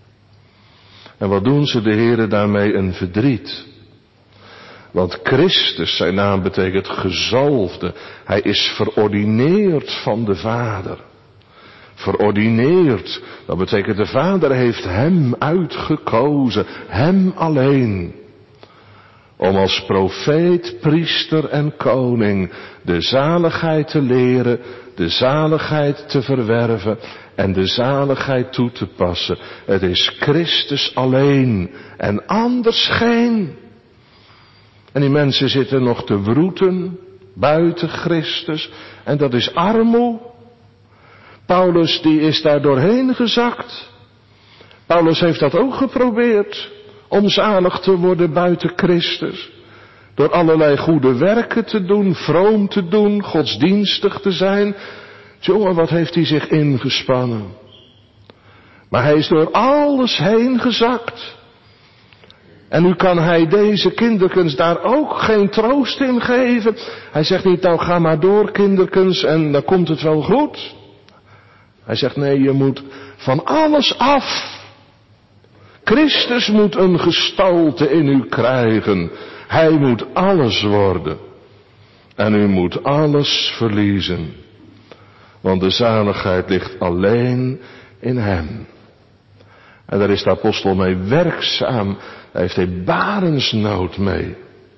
En wat doen ze de Heere daarmee? Een verdriet. Want Christus, zijn naam betekent gezalfde. Hij is verordineerd van de Vader. Verordineerd, dat betekent de Vader heeft hem uitgekozen, hem alleen. Om als profeet, priester en koning de zaligheid te leren, de zaligheid te verwerven en de zaligheid toe te passen. Het is Christus alleen en anders geen. En die mensen zitten nog te wroeten buiten Christus en dat is armoe. Paulus die is daar doorheen gezakt. Paulus heeft dat ook geprobeerd. Om zalig te worden buiten Christus. Door allerlei goede werken te doen, vroom te doen, godsdienstig te zijn. Jongen, wat heeft hij zich ingespannen. Maar hij is door alles heen gezakt. En nu kan hij deze kinderkens daar ook geen troost in geven. Hij zegt niet, nou ga maar door kinderkens en dan komt het wel goed. Hij zegt, nee, je moet van alles af. Christus moet een gestalte in u krijgen. Hij moet alles worden. En u moet alles verliezen. Want de zaligheid ligt alleen in hem. En daar is de apostel mee werkzaam. Hij heeft er barensnood mee.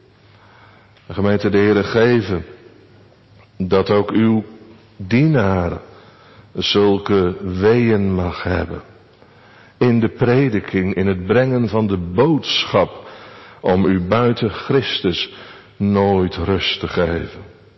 De gemeente de Heere geven dat ook uw dienaar zulke weeën mag hebben. In de prediking, in het brengen van de boodschap, om u buiten Christus nooit rust te geven.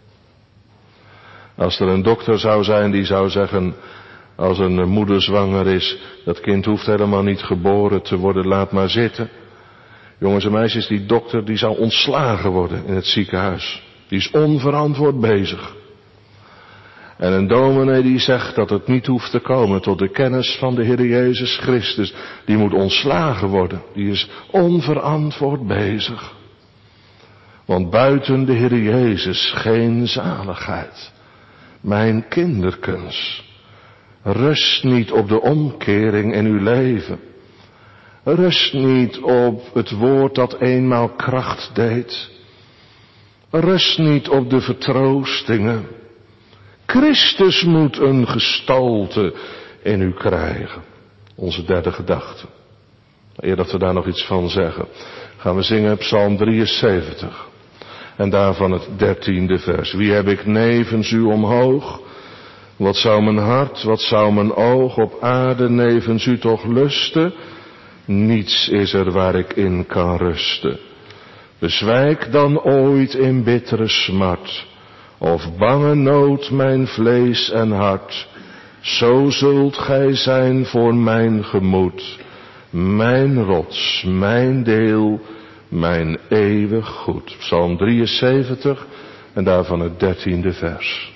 Als er een dokter zou zijn die zou zeggen, als een moeder zwanger is, dat kind hoeft helemaal niet geboren te worden, laat maar zitten. Jongens en meisjes, die dokter die zou ontslagen worden in het ziekenhuis. Die is onverantwoord bezig. En een dominee die zegt dat het niet hoeft te komen tot de kennis van de Heer Jezus Christus, die moet ontslagen worden. Die is onverantwoord bezig. Want buiten de Heer Jezus geen zaligheid. Mijn kinderkens, rust niet op de omkering in uw leven. Rust niet op het woord dat eenmaal kracht deed. Rust niet op de vertroostingen. Christus moet een gestalte in u krijgen. Onze derde gedachte. Eer dat we daar nog iets van zeggen, gaan we zingen Psalm drieënzeventig. En daarvan het dertiende vers. Wie heb ik nevens u omhoog? Wat zou mijn hart, wat zou mijn oog op aarde nevens u toch lusten? Niets is er waar ik in kan rusten. Bezwijk dan ooit in bittere smart, of bange nood mijn vlees en hart. Zo zult gij zijn voor mijn gemoed, mijn rots, mijn deel, mijn eeuwig goed. Psalm drieënzeventig en daarvan het dertiende vers.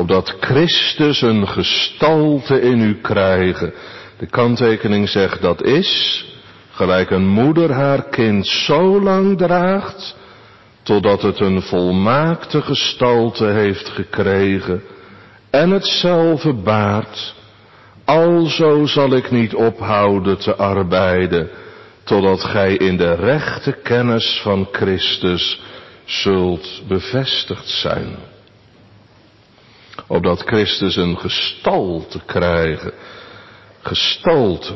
Opdat Christus een gestalte in u krijgen. De kanttekening zegt dat is, gelijk een moeder haar kind zo lang draagt, totdat het een volmaakte gestalte heeft gekregen en hetzelfde baart. Alzo zal ik niet ophouden te arbeiden, totdat gij in de rechte kennis van Christus zult bevestigd zijn. Opdat Christus een gestalte krijgen. Gestalte.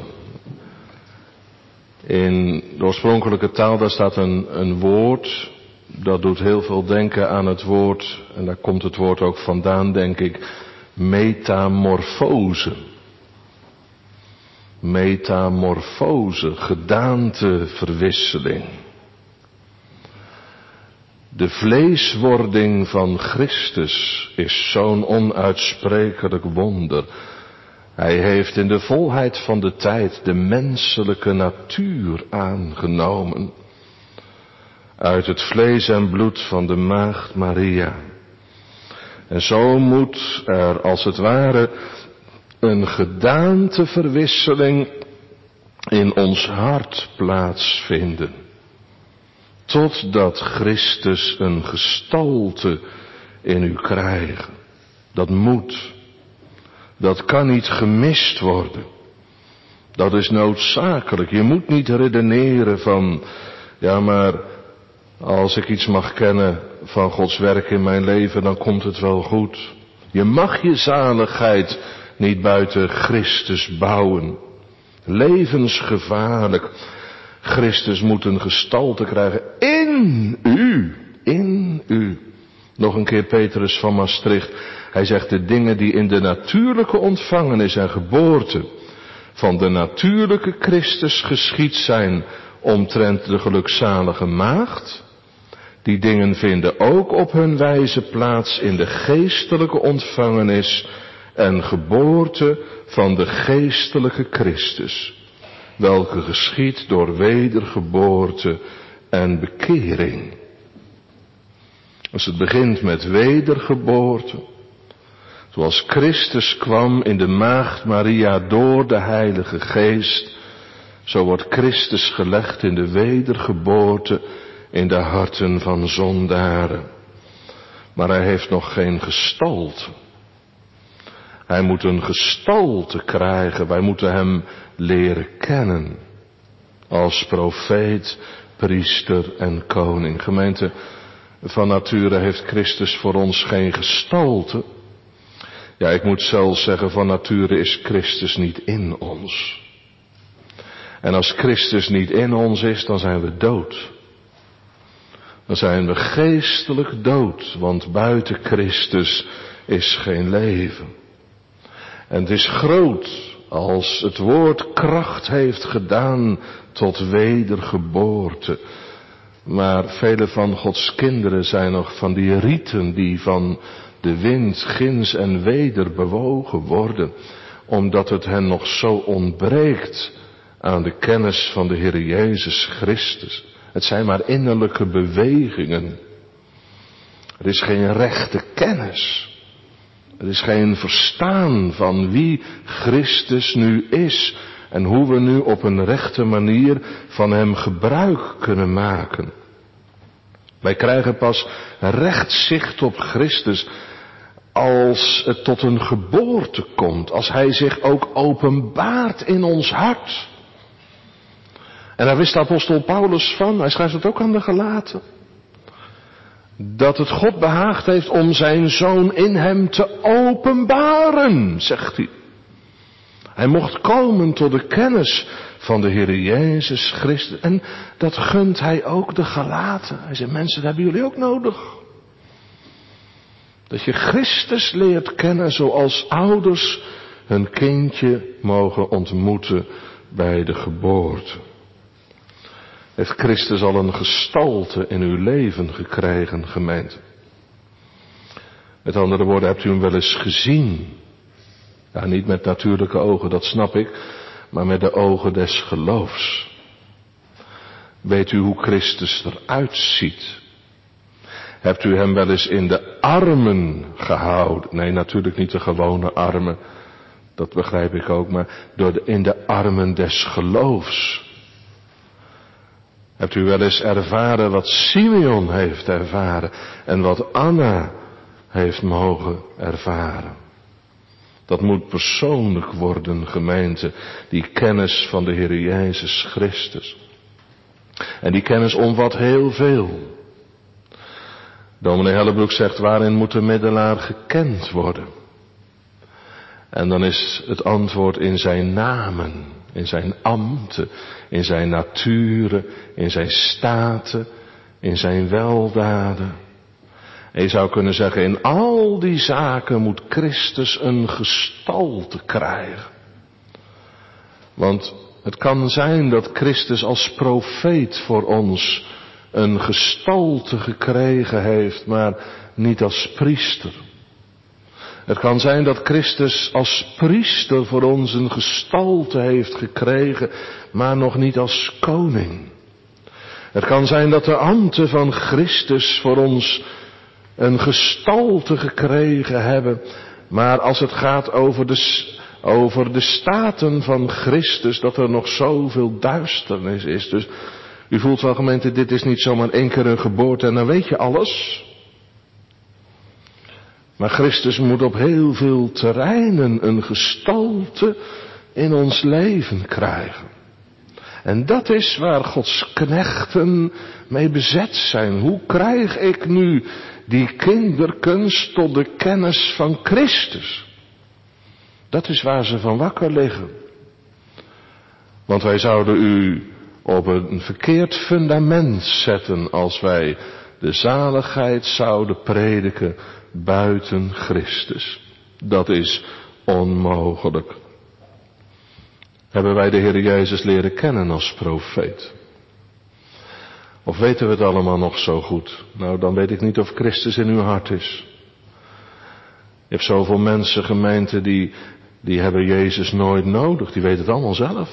In de oorspronkelijke taal, daar staat een, een woord, dat doet heel veel denken aan het woord, en daar komt het woord ook vandaan, denk ik, metamorfose. Metamorfose, gedaanteverwisseling. De vleeswording van Christus is zo'n onuitsprekelijk wonder. Hij heeft in de volheid van de tijd de menselijke natuur aangenomen. Uit het vlees en bloed van de maagd Maria. En zo moet er als het ware een gedaanteverwisseling in ons hart plaatsvinden. Totdat Christus een gestalte in u krijgt. Dat moet. Dat kan niet gemist worden. Dat is noodzakelijk. Je moet niet redeneren van, ja maar als ik iets mag kennen van Gods werk in mijn leven, dan komt het wel goed. Je mag je zaligheid niet buiten Christus bouwen. Levensgevaarlijk. Christus moet een gestalte krijgen in u. In u. Nog een keer Petrus van Maastricht. Hij zegt de dingen die in de natuurlijke ontvangenis en geboorte van de natuurlijke Christus geschied zijn omtrent de gelukzalige maagd. Die dingen vinden ook op hun wijze plaats in de geestelijke ontvangenis en geboorte van de geestelijke Christus. Welke geschiedt door wedergeboorte en bekering. Als het begint met wedergeboorte, zoals Christus kwam in de maagd Maria door de Heilige Geest, zo wordt Christus gelegd in de wedergeboorte in de harten van zondaren. Maar hij heeft nog geen gestalte. Hij moet een gestalte krijgen. Wij moeten hem leren kennen. Als profeet, priester en koning. Gemeente, van nature heeft Christus voor ons geen gestalte. Ja, ik moet zelfs zeggen, van nature is Christus niet in ons. En als Christus niet in ons is, dan zijn we dood. Dan zijn we geestelijk dood, want buiten Christus is geen leven. En het is groot als het woord kracht heeft gedaan tot wedergeboorte. Maar vele van Gods kinderen zijn nog van die rieten die van de wind gins en weder bewogen worden, omdat het hen nog zo ontbreekt aan de kennis van de Heer Jezus Christus. Het zijn maar innerlijke bewegingen. Er is geen rechte kennis. Er is geen verstaan van wie Christus nu is en hoe we nu op een rechte manier van hem gebruik kunnen maken. Wij krijgen pas recht zicht op Christus als het tot een geboorte komt, als hij zich ook openbaart in ons hart. En daar wist de apostel Paulus van, hij schrijft het ook aan de Galaten, dat het God behaagd heeft om zijn zoon in hem te openbaren, zegt hij. Hij mocht komen tot de kennis van de Heer Jezus Christus. En dat gunt hij ook de Galaten. Hij zegt, mensen, dat hebben jullie ook nodig. Dat je Christus leert kennen zoals ouders hun kindje mogen ontmoeten bij de geboorte. Heeft Christus al een gestalte in uw leven gekregen, gemeente? Met andere woorden, hebt u hem wel eens gezien? Ja, niet met natuurlijke ogen, dat snap ik, maar met de ogen des geloofs. Weet u hoe Christus eruit ziet? Hebt u hem wel eens in de armen gehouden? Nee, natuurlijk niet de gewone armen. Dat begrijp ik ook, maar door de, in de armen des geloofs. Hebt u wel eens ervaren wat Simeon heeft ervaren en wat Anna heeft mogen ervaren? Dat moet persoonlijk worden, gemeente, die kennis van de Heer Jezus Christus. En die kennis omvat heel veel. Dominee Hellebroek zegt, waarin moet de middelaar gekend worden? En dan is het antwoord in zijn namen, in zijn ambten, in zijn naturen, in zijn staten, in zijn weldaden. En je zou kunnen zeggen, in al die zaken moet Christus een gestalte krijgen. Want het kan zijn dat Christus als profeet voor ons een gestalte gekregen heeft, maar niet als priester. Het kan zijn dat Christus als priester voor ons een gestalte heeft gekregen, maar nog niet als koning. Het kan zijn dat de ambten van Christus voor ons een gestalte gekregen hebben, maar als het gaat over de, over de staten van Christus, dat er nog zoveel duisternis is. Dus u voelt wel, gemeente, dit is niet zomaar één keer een geboorte en dan weet je alles. Maar Christus moet op heel veel terreinen een gestalte in ons leven krijgen. En dat is waar Gods knechten mee bezet zijn. Hoe krijg ik nu die kinderkens tot de kennis van Christus? Dat is waar ze van wakker liggen. Want wij zouden u op een verkeerd fundament zetten als wij de zaligheid zouden prediken buiten Christus. Dat is onmogelijk. Hebben wij de Heer Jezus leren kennen als profeet? Of weten we het allemaal nog zo goed? Nou, dan weet ik niet of Christus in uw hart is. Je hebt zoveel mensen, gemeente, die, die hebben Jezus nooit nodig. Die weten het allemaal zelf.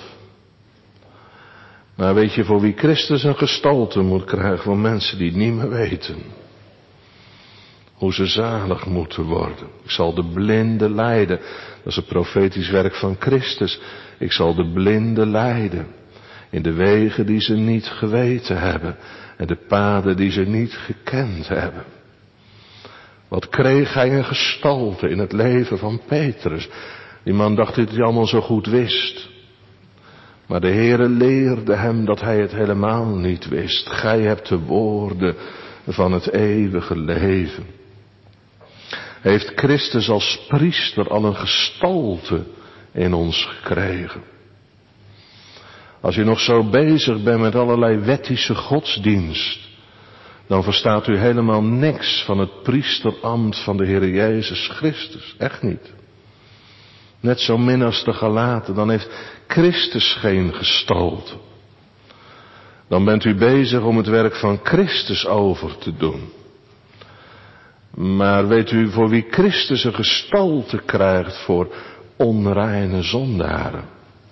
Maar weet je voor wie Christus een gestalte moet krijgen? Voor mensen die het niet meer weten. Hoe ze zalig moeten worden. Ik zal de blinden leiden. Dat is het profetisch werk van Christus. Ik zal de blinden leiden. In de wegen die ze niet geweten hebben. En de paden die ze niet gekend hebben. Wat kreeg hij een gestalte in het leven van Petrus. Die man dacht dat hij allemaal zo goed wist. Maar de Heere leerde hem dat hij het helemaal niet wist. Gij hebt de woorden van het eeuwige leven. Heeft Christus als priester al een gestalte in ons gekregen. Als u nog zo bezig bent met allerlei wettische godsdienst, dan verstaat u helemaal niks van het priesterambt van de Heer Jezus Christus. Echt niet. Net zo min als de Galaten, dan heeft Christus geen gestalte. Dan bent u bezig om het werk van Christus over te doen. Maar weet u voor wie Christus een gestalte krijgt? Voor onreine zondaren.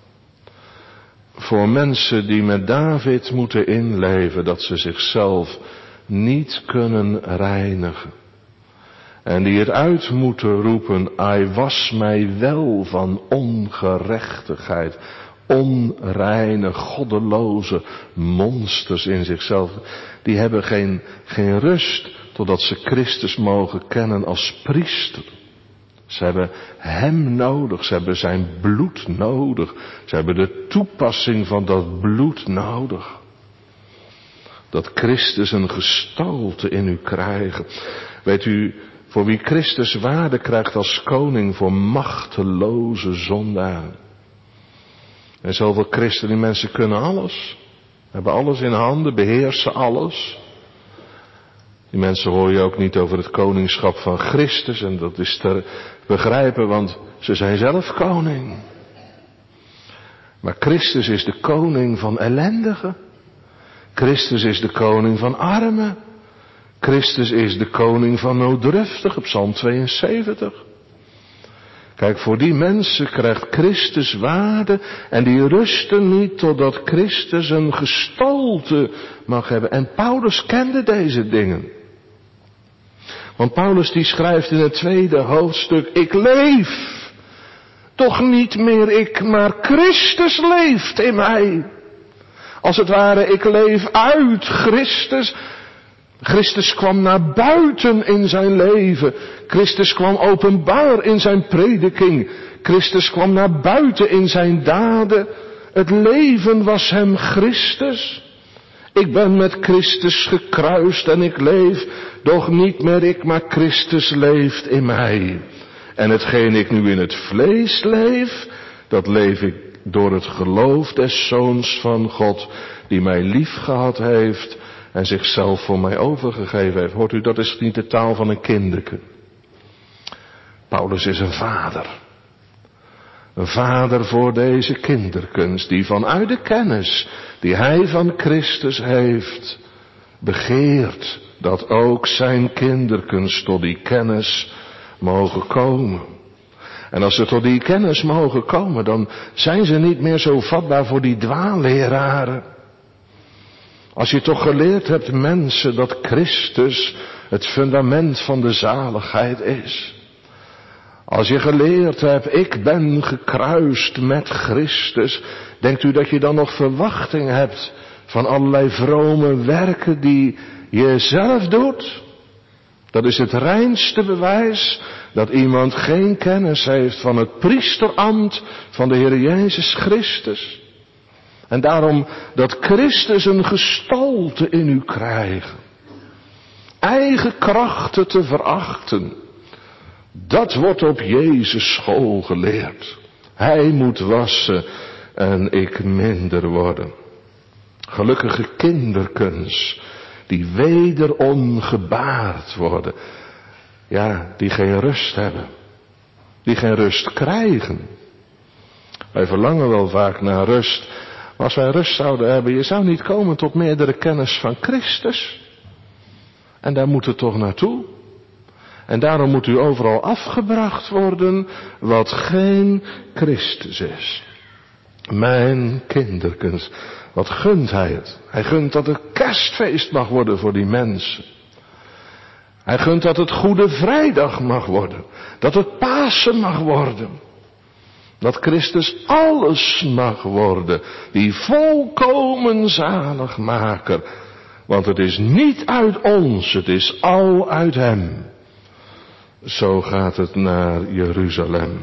Voor mensen die met David moeten inleven dat ze zichzelf niet kunnen reinigen. En die het uit moeten roepen, hij was mij wel van ongerechtigheid. Onreine, goddeloze monsters in zichzelf. Die hebben geen, geen rust totdat ze Christus mogen kennen als priester. Ze hebben hem nodig, ze hebben zijn bloed nodig. Ze hebben de toepassing van dat bloed nodig. Dat Christus een gestalte in u krijgt. Weet u, voor wie Christus waarde krijgt als koning voor machteloze zondaren. En zoveel christenen, die mensen kunnen alles. Hebben alles in handen, beheersen alles. Die mensen hoor je ook niet over het koningschap van Christus. En dat is te begrijpen, want ze zijn zelf koning. Maar Christus is de koning van ellendigen. Christus is de koning van armen. Christus is de koning van nooddruftigen, Psalm tweeënzeventig. Kijk, voor die mensen krijgt Christus waarde en die rusten niet totdat Christus een gestalte mag hebben. En Paulus kende deze dingen. Want Paulus die schrijft in het tweede hoofdstuk, ik leef. Toch niet meer ik, maar Christus leeft in mij. Als het ware, ik leef uit Christus. Christus kwam naar buiten in zijn leven. Christus kwam openbaar in zijn prediking. Christus kwam naar buiten in zijn daden. Het leven was hem Christus. Ik ben met Christus gekruist en ik leef, doch niet meer ik, maar Christus leeft in mij. En hetgeen ik nu in het vlees leef, dat leef ik door het geloof des Zoons van God, die mij lief gehad heeft en zichzelf voor mij overgegeven heeft. Hoort u, dat is niet de taal van een kinderke. Paulus is een vader. Een vader voor deze kinderkens, die vanuit de kennis die hij van Christus heeft, begeert dat ook zijn kinderkens tot die kennis mogen komen. En als ze tot die kennis mogen komen, dan zijn ze niet meer zo vatbaar voor die dwaalleraren. Als je toch geleerd hebt, mensen, dat Christus het fundament van de zaligheid is. Als je geleerd hebt, ik ben gekruist met Christus, denkt u dat je dan nog verwachting hebt van allerlei vrome werken die je zelf doet? Dat is het reinste bewijs dat iemand geen kennis heeft van het priesterambt van de Heer Jezus Christus. En daarom dat Christus een gestalte in u krijgt. Eigen krachten te verachten. Dat wordt op Jezus school geleerd. Hij moet wassen en ik minder worden. Gelukkige kinderkens die wederom gebaard worden. Ja, die geen rust hebben. Die geen rust krijgen. Wij verlangen wel vaak naar rust. Maar als wij rust zouden hebben, je zou niet komen tot meerdere kennis van Christus. En daar moet het toch naartoe. En daarom moet u overal afgebracht worden wat geen Christus is. Mijn kinderkens, wat gunt hij het? Hij gunt dat het kerstfeest mag worden voor die mensen. Hij gunt dat het Goede Vrijdag mag worden. Dat het Pasen mag worden. Dat Christus alles mag worden. Die volkomen zaligmaker. Want het is niet uit ons, het is al uit hem. Zo gaat het naar Jeruzalem.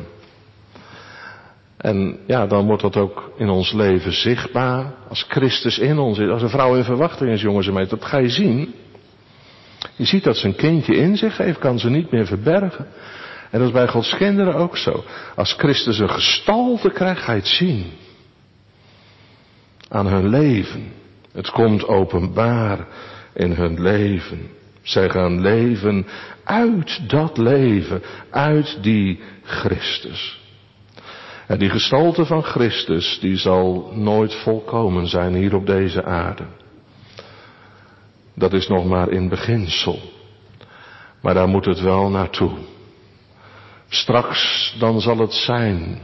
En ja, dan wordt dat ook in ons leven zichtbaar. Als Christus in ons is. Als een vrouw in verwachting is, jongens en meisjes, dat ga je zien. Je ziet dat ze een kindje in zich heeft, kan ze niet meer verbergen. En dat is bij Gods kinderen ook zo. Als Christus een gestalte krijgt, ga je het zien. Aan hun leven. Het komt openbaar in hun leven. Zij gaan leven uit dat leven, uit die Christus. En die gestalte van Christus, die zal nooit volkomen zijn hier op deze aarde. Dat is nog maar in beginsel. Maar daar moet het wel naartoe. Straks dan zal het zijn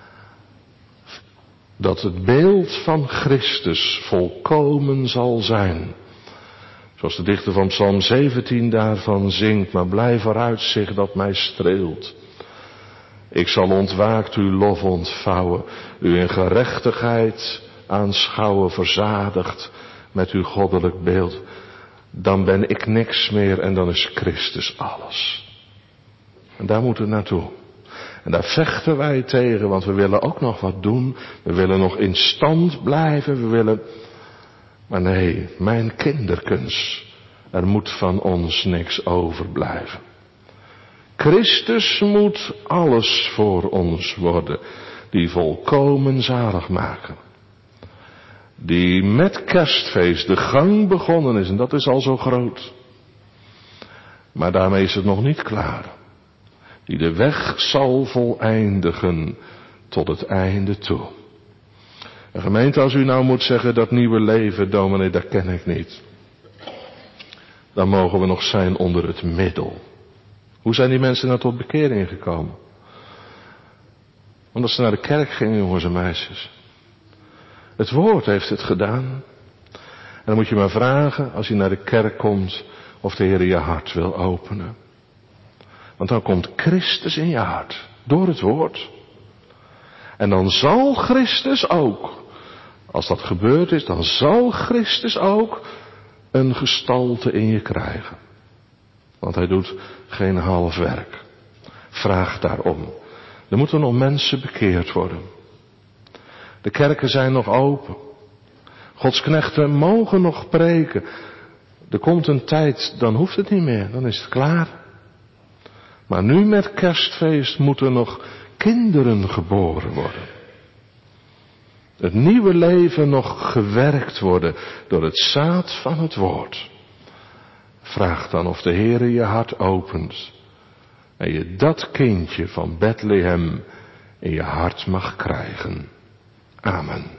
dat het beeld van Christus volkomen zal zijn. Zoals de dichter van Psalm zeventien daarvan zingt, maar blij vooruitzicht dat mij streelt. Ik zal ontwaakt uw lof ontvouwen, u in gerechtigheid aanschouwen, verzadigd met uw goddelijk beeld. Dan ben ik niks meer en dan is Christus alles. En daar moeten we naartoe. En daar vechten wij tegen, want we willen ook nog wat doen. We willen nog in stand blijven, we willen... Maar nee, mijn kinderkens, er moet van ons niks overblijven. Christus moet alles voor ons worden, die volkomen zalig maken. Die met kerstfeest de gang begonnen is, en dat is al zo groot. Maar daarmee is het nog niet klaar. Die de weg zal voleindigen tot het einde toe. En gemeente, als u nou moet zeggen, dat nieuwe leven, dominee, dat ken ik niet. Dan mogen we nog zijn onder het middel. Hoe zijn die mensen nou tot bekering gekomen? Omdat ze naar de kerk gingen, jongens en meisjes. Het woord heeft het gedaan. En dan moet je maar vragen, als je naar de kerk komt, of de Heer je hart wil openen. Want dan komt Christus in je hart, door het woord. En dan zal Christus ook, als dat gebeurd is, dan zal Christus ook een gestalte in je krijgen. Want hij doet geen half werk. Vraag daarom. Er moeten nog mensen bekeerd worden. De kerken zijn nog open. Gods knechten mogen nog preken. Er komt een tijd, dan hoeft het niet meer, dan is het klaar. Maar nu met kerstfeest moeten nog kinderen geboren worden. Het nieuwe leven nog gewerkt worden door het zaad van het woord. Vraag dan of de Heere je hart opent en je dat kindje van Bethlehem in je hart mag krijgen. Amen.